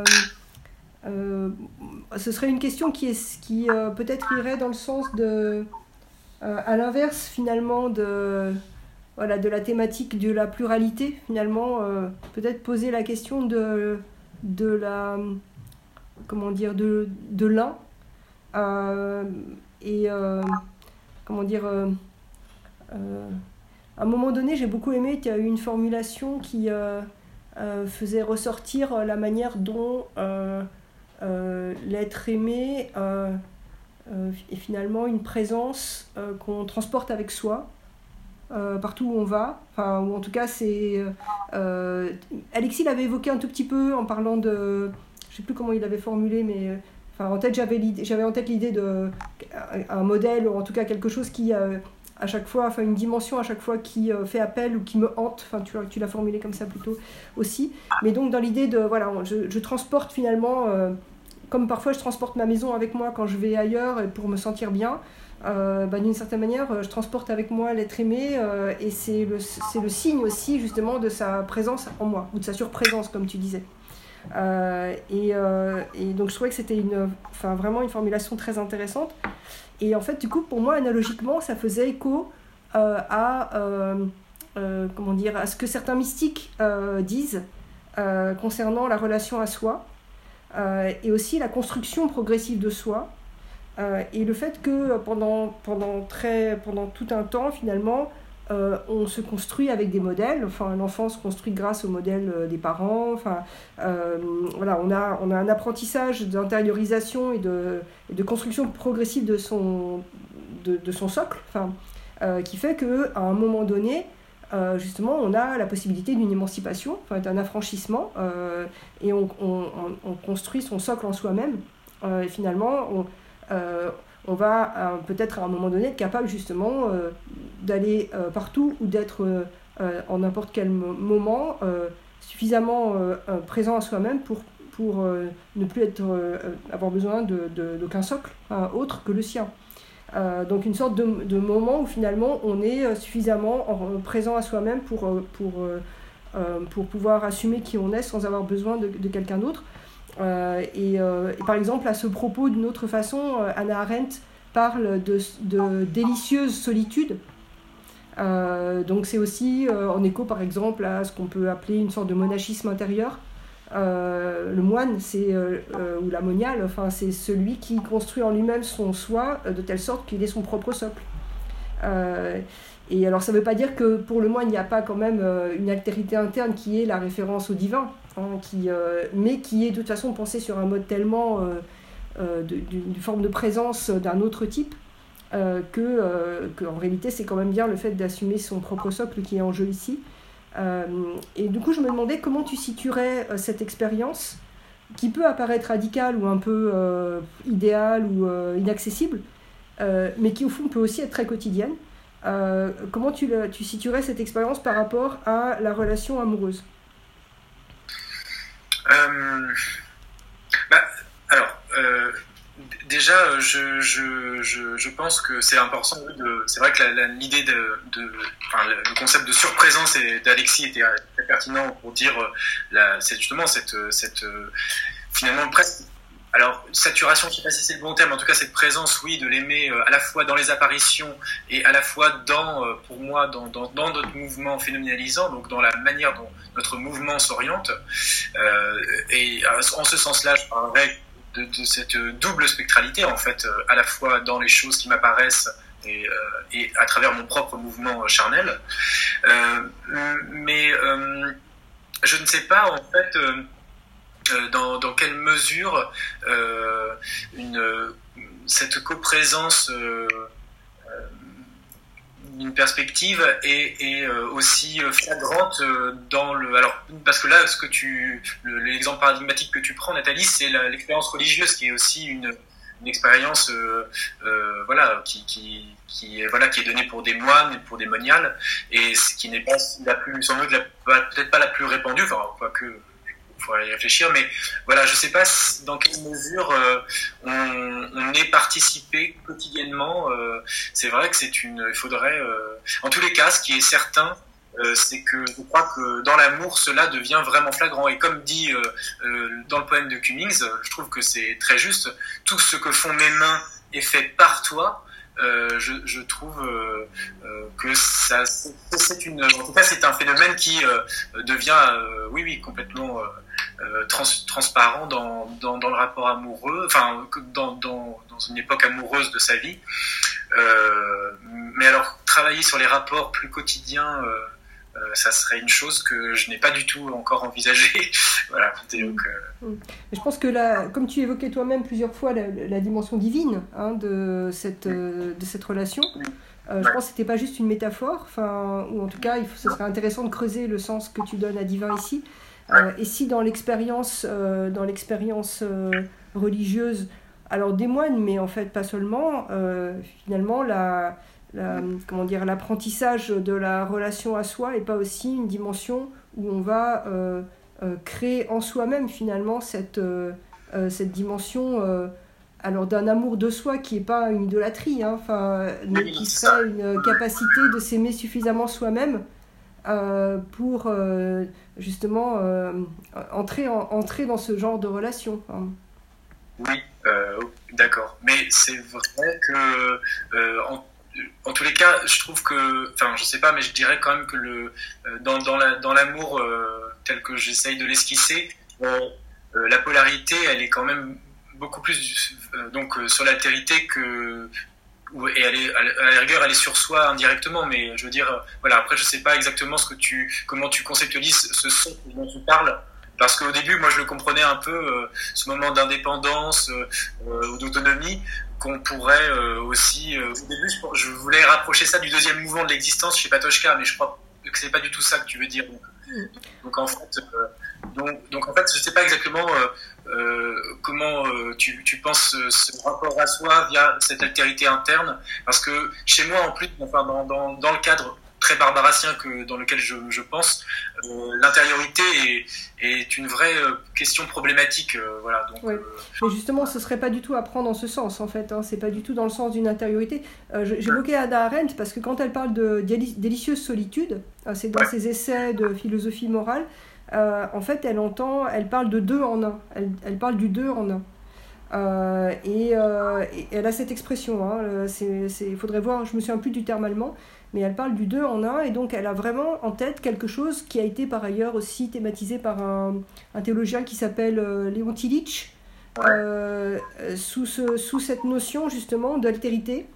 euh, ce serait une question qui, est, qui euh, peut-être irait dans le sens de, euh, à l'inverse, finalement, de... Voilà, de la thématique de la pluralité, finalement, euh, peut-être poser la question de, de la, comment dire, de, de l'un, euh, et, euh, comment dire, euh, euh, à un moment donné, j'ai beaucoup aimé qu'il y a eu une formulation qui euh, euh, faisait ressortir la manière dont euh, euh, l'être aimé euh, euh, est finalement une présence euh, qu'on transporte avec soi, Euh, partout où on va, enfin, ou en tout cas c'est euh, Alexis l'avait évoqué un tout petit peu en parlant de, je sais plus comment il l'avait formulé, mais enfin, en tête j'avais l'idée, j'avais en tête l'idée de un modèle, ou en tout cas quelque chose qui euh, à chaque fois, enfin une dimension à chaque fois qui euh, fait appel ou qui me hante, enfin tu, tu l'as formulé comme ça plutôt aussi, mais donc dans l'idée de voilà, je, je transporte finalement euh, comme parfois je transporte ma maison avec moi quand je vais ailleurs pour me sentir bien. Euh, bah, d'une certaine manière, je transporte avec moi l'être aimé euh, et c'est le, c'est le signe aussi justement de sa présence en moi, ou de sa surprésence comme tu disais. Euh, et, euh, et donc je trouvais que c'était une, enfin, vraiment une formulation très intéressante. Et en fait, du coup, pour moi, analogiquement, ça faisait écho euh, à, euh, euh, comment dire, à ce que certains mystiques euh, disent euh, concernant la relation à soi euh, et aussi la construction progressive de soi. Euh, et le fait que pendant, pendant, très, pendant tout un temps, finalement, euh, on se construit avec des modèles. Enfin, l'enfant se construit grâce aux modèles des parents. Enfin, euh, voilà, on a, on a un apprentissage d'intériorisation et de, et de construction progressive de son, de, de son socle, enfin, euh, qui fait qu'à un moment donné, euh, justement, on a la possibilité d'une émancipation, enfin, d'un affranchissement, euh, et on, on, on, on construit son socle en soi-même. Euh, et finalement, on Euh, on va euh, peut-être à un moment donné être capable justement euh, d'aller euh, partout ou d'être euh, euh, en n'importe quel moment euh, suffisamment euh, euh, présent à soi-même pour, pour euh, ne plus être, euh, avoir besoin de, de, d'aucun socle hein, autre que le sien. Euh, donc une sorte de, de moment où finalement on est suffisamment en, présent à soi-même pour, pour, euh, pour pouvoir assumer qui on est sans avoir besoin de, de quelqu'un d'autre. Euh, et, euh, et par exemple, à ce propos, d'une autre façon, euh, Hannah Arendt parle de, de délicieuse solitude. Euh, donc c'est aussi euh, en écho, par exemple, à ce qu'on peut appeler une sorte de monachisme intérieur. Euh, le moine, c'est, euh, euh, ou la moniale, enfin, c'est celui qui construit en lui-même son soi euh, de telle sorte qu'il est son propre socle. Euh, et alors ça ne veut pas dire que pour le moine, il n'y a pas quand même euh, une altérité interne qui est la référence au divin. Hein, qui, euh, mais qui est de toute façon pensé sur un mode tellement euh, euh, de, d'une forme de présence d'un autre type euh, que, euh, que en réalité c'est quand même bien le fait d'assumer son propre socle qui est en jeu ici. Euh, et du coup je me demandais comment tu situerais euh, cette expérience qui peut apparaître radicale ou un peu euh, idéale ou euh, inaccessible, euh, mais qui au fond peut aussi être très quotidienne. Euh, comment tu, le, tu situerais cette expérience par rapport à la relation amoureuse ? Euh, bah, alors, euh, déjà, je, je, je, je pense que c'est important. De, c'est vrai que la, la, l'idée de, de, enfin, le concept de surprésence d'Alexis était très pertinent pour dire la, c'est justement cette, cette finalement presque. Alors, saturation, je ne sais pas si c'est le bon terme, en tout cas cette présence, oui, de l'aimer euh, à la fois dans les apparitions et à la fois dans, euh, pour moi, dans, dans, dans notre mouvement phénoménalisant, donc dans la manière dont notre mouvement s'oriente. Euh, et en ce sens-là, je parlerai de, de cette double spectralité, en fait, euh, à la fois dans les choses qui m'apparaissent et, euh, et à travers mon propre mouvement charnel. Euh, mais euh, je ne sais pas, en fait... Euh, euh, dans, dans quelle mesure euh, une, cette coprésence euh, une perspective est, est aussi flagrante dans le. Alors, parce que là, ce que tu, le, l'exemple paradigmatique que tu prends, Nathalie, c'est la, l'expérience religieuse qui est aussi une, une expérience, euh, euh, voilà, qui, qui, qui est, voilà, qui est donnée pour des moines et pour des moniales, et ce qui n'est pas la plus, sans doute, la, peut-être pas la plus répandue, enfin, quoique. Il faudrait y réfléchir, mais voilà, je ne sais pas dans quelle mesure euh, on, on est participé quotidiennement. Euh, c'est vrai que c'est une. Il faudrait. Euh, en tous les cas, ce qui est certain, euh, c'est que je crois que dans l'amour, cela devient vraiment flagrant. Et comme dit euh, euh, dans le poème de Cummings, je trouve que c'est très juste. Tout ce que font mes mains est fait par toi. Euh, je, je trouve euh, euh, que ça, c'est, c'est une. En tout cas, c'est un phénomène qui euh, devient, euh, oui, oui, complètement. Euh, Euh, trans, transparent dans, dans, dans le rapport amoureux, enfin dans, dans, dans une époque amoureuse de sa vie. Euh, mais alors travailler sur les rapports plus quotidiens, euh, euh, ça serait une chose que je n'ai pas du tout encore envisagée. Voilà. Donc, euh... Je pense que là, comme tu évoquais toi-même plusieurs fois la, la dimension divine hein, de, cette, euh, de cette relation, euh, je pense que c'était pas juste une métaphore, enfin, ou en tout cas, il faut, ce serait intéressant de creuser le sens que tu donnes à divin ici. Euh, et si dans l'expérience, euh, dans l'expérience euh, religieuse, alors des moines, mais en fait pas seulement, euh, finalement la, la, comment dire, l'apprentissage de la relation à soi n'est pas aussi une dimension où on va euh, euh, créer en soi-même finalement cette, euh, euh, cette dimension euh, alors d'un amour de soi qui n'est pas une idolâtrie, hein, mais qui serait une capacité de s'aimer suffisamment soi-même Euh, pour euh, justement euh, entrer, en, entrer dans ce genre de relation. Hein. Oui, euh, d'accord. Mais c'est vrai que, euh, en, en tous les cas, je trouve que, enfin, je sais pas, mais je dirais quand même que le, dans, dans, la, dans l'amour euh, tel que j'essaye de l'esquisser, euh, euh, la polarité, elle est quand même beaucoup plus euh, donc euh, sur l'altérité que et elle est, à la rigueur, elle est sur soi indirectement, mais je veux dire, voilà, après, je sais pas exactement ce que tu, comment tu conceptualises ce son dont tu parles, parce qu'au début, moi, je le comprenais un peu, euh, ce moment d'indépendance euh, ou d'autonomie, qu'on pourrait euh, aussi, euh, au début, je voulais rapprocher ça du deuxième mouvement de l'existence chez Patochka, mais je crois que c'est pas du tout ça que tu veux dire. Donc, donc en fait, euh, donc, donc, en fait, je sais pas exactement euh, euh, comment euh, tu, tu penses euh, ce rapport à soi via cette altérité interne, parce que chez moi, en plus, enfin, dans, dans, dans le cadre très barbarassien que, dans lequel je, je pense, euh, l'intériorité est, est une vraie euh, question problématique. Euh, voilà, donc, ouais. euh, Mais justement, ce ne serait pas du tout à prendre dans ce sens, en fait. Hein. Ce n'est pas du tout dans le sens d'une intériorité. Euh, j'évoquais Hannah Arendt parce que quand elle parle de délicieuse solitude, c'est dans ouais. ses essais de philosophie morale, euh, en fait, elle entend, elle parle de deux en un. Elle, elle parle du deux en un. Euh, et, euh, et elle a cette expression. Hein, c'est, c'est, il faudrait voir, je ne me souviens plus du terme allemand, mais elle parle du deux en un, et donc elle a vraiment en tête quelque chose qui a été par ailleurs aussi thématisé par un, un théologien qui s'appelle euh, Léon Tillich, euh, sous, ce, sous cette notion justement d'altérité,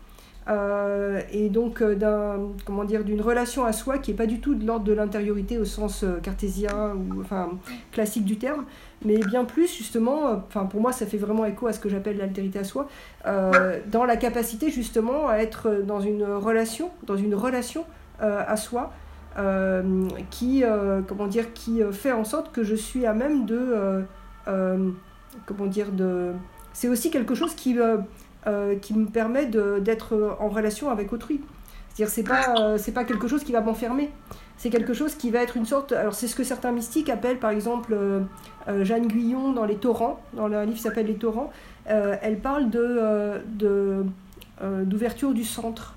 euh, et donc d'un, comment dire, d'une relation à soi qui n'est pas du tout de l'ordre de l'intériorité au sens cartésien ou enfin, classique du terme, mais bien plus justement, enfin pour moi ça fait vraiment écho à ce que j'appelle l'altérité à soi, euh, dans la capacité justement à être dans une relation, dans une relation euh, à soi, euh, qui, euh, comment dire, qui fait en sorte que je suis à même de, euh, euh, comment dire, de, c'est aussi quelque chose qui, euh, euh, qui me permet de, d'être en relation avec autrui. C'est-à-dire c'est pas, euh, c'est pas quelque chose qui va m'enfermer. C'est quelque chose qui va être une sorte... Alors, c'est ce que certains mystiques appellent, par exemple, euh, euh, Jeanne Guyon dans Les Torrents, dans un livre qui s'appelle Les Torrents. Euh, elle parle de, euh, de, euh, d'ouverture du centre.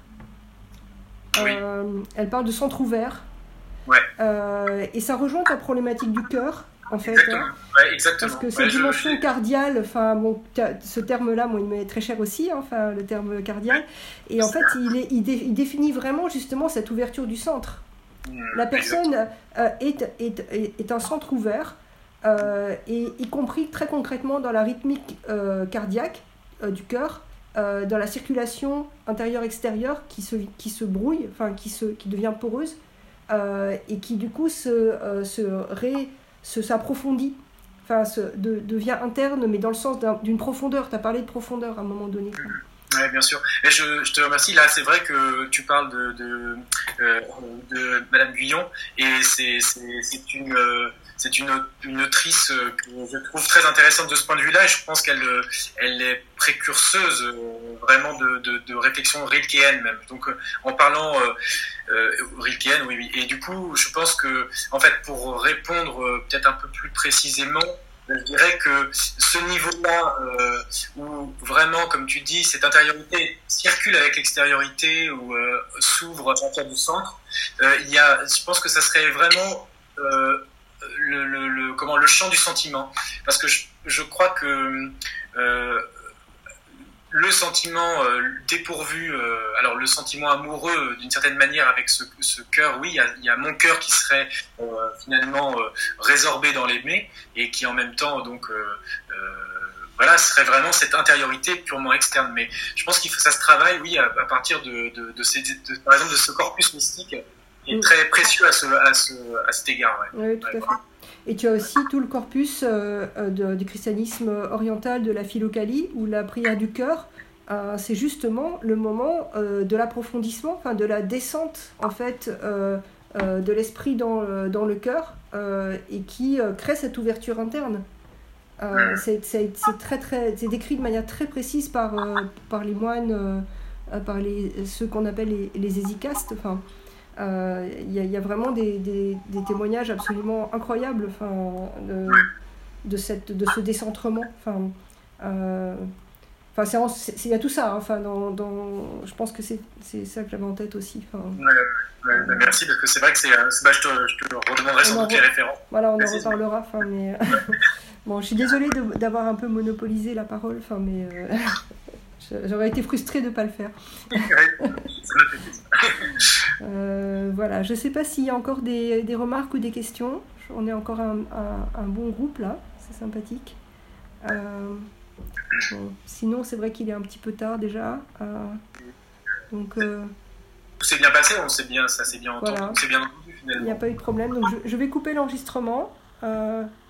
Euh, elle parle de centre ouvert. Ouais. Euh, et ça rejoint la problématique du cœur, en fait. Exactement. Hein, ouais, exactement. parce que ouais, cette je, dimension je... cardiale, enfin, bon, ce terme-là, moi, il m'est très cher aussi, hein, enfin, le terme cardial. Et en fait, il, est, il, dé, il définit vraiment, justement, cette ouverture du centre. La personne euh, est, est, est, est un centre ouvert, euh, et y compris très concrètement dans la rythmique euh, cardiaque euh, du cœur, euh, dans la circulation intérieure-extérieure qui se, qui se brouille, enfin qui, se, qui devient poreuse, euh, et qui du coup se, euh, se, ré, se, s'approfondit. enfin, se, de, devient interne, mais dans le sens d'un, d'une profondeur. Tu as parlé de profondeur à un moment donné. Oui, bien sûr. Et je, je te remercie. Là, c'est vrai que tu parles de, de, euh, de Madame Guyon, et c'est, c'est, c'est une... Euh, C'est une, une autrice que je trouve très intéressante de ce point de vue-là, et je pense qu'elle elle est précurseuse vraiment de, de, de réflexion rilkéenne même. Donc en parlant euh, rilkéenne, oui, oui. Et du coup, je pense que, en fait, pour répondre peut-être un peu plus précisément, je dirais que ce niveau-là, euh, où vraiment, comme tu dis, cette intériorité circule avec l'extériorité, ou euh, s'ouvre à partir du centre, euh, il y a, je pense que ça serait vraiment... Euh, Le, le, le, comment, le champ du sentiment, parce que je, je crois que euh, le sentiment euh, dépourvu, euh, alors le sentiment amoureux d'une certaine manière avec ce, ce cœur, oui, il y a, il y a mon cœur qui serait euh, finalement euh, résorbé dans l'aimé, et qui en même temps donc euh, euh, voilà, serait vraiment cette intériorité purement externe. Mais je pense qu'il faut, ça se travaille, oui, à, à partir de, de, de, ces, de par exemple de ce corpus mystique qui est très précieux à, ce, à, ce, à cet égard. Ouais. Oui, tout ouais, à fait. Et tu as aussi tout le corpus euh, de, du christianisme oriental, de la philokalie, où la prière du cœur, euh, c'est justement le moment euh, de l'approfondissement, enfin de la descente en fait euh, euh, de l'esprit dans, euh, dans le cœur, euh, et qui euh, crée cette ouverture interne. Euh, c'est, c'est, c'est, très, très, c'est décrit de manière très précise par, euh, par les moines, euh, par les, ceux qu'on appelle les, les hésicastes. Enfin, il euh, y, y a vraiment des, des, des témoignages absolument incroyables, enfin, de, de, cette, de ce décentrement. Enfin, euh, enfin, il y a tout ça. Enfin, dans, dans, je pense que c'est, c'est ça que j'avais en tête aussi. Enfin, ouais, ouais, euh, merci, parce que c'est vrai que c'est, c'est bah, je, te, je te redemanderai sans doute les références. Voilà, on en reparlera. Enfin, mais, bon, je suis désolée de, d'avoir un peu monopolisé la parole, enfin, mais euh, j'aurais été frustrée de ne pas le faire. euh, voilà, je ne sais pas s'il y a encore des, des remarques ou des questions. On est encore un, un, un bon groupe là, c'est sympathique. Euh, bon, sinon, c'est vrai qu'il est un petit peu tard déjà. Euh, donc, euh, c'est bien passé, on s'est bien, ça s'est bien entendu, voilà. C'est bien entendu finalement. Il n'y a pas eu de problème, donc je, je vais couper l'enregistrement. Euh,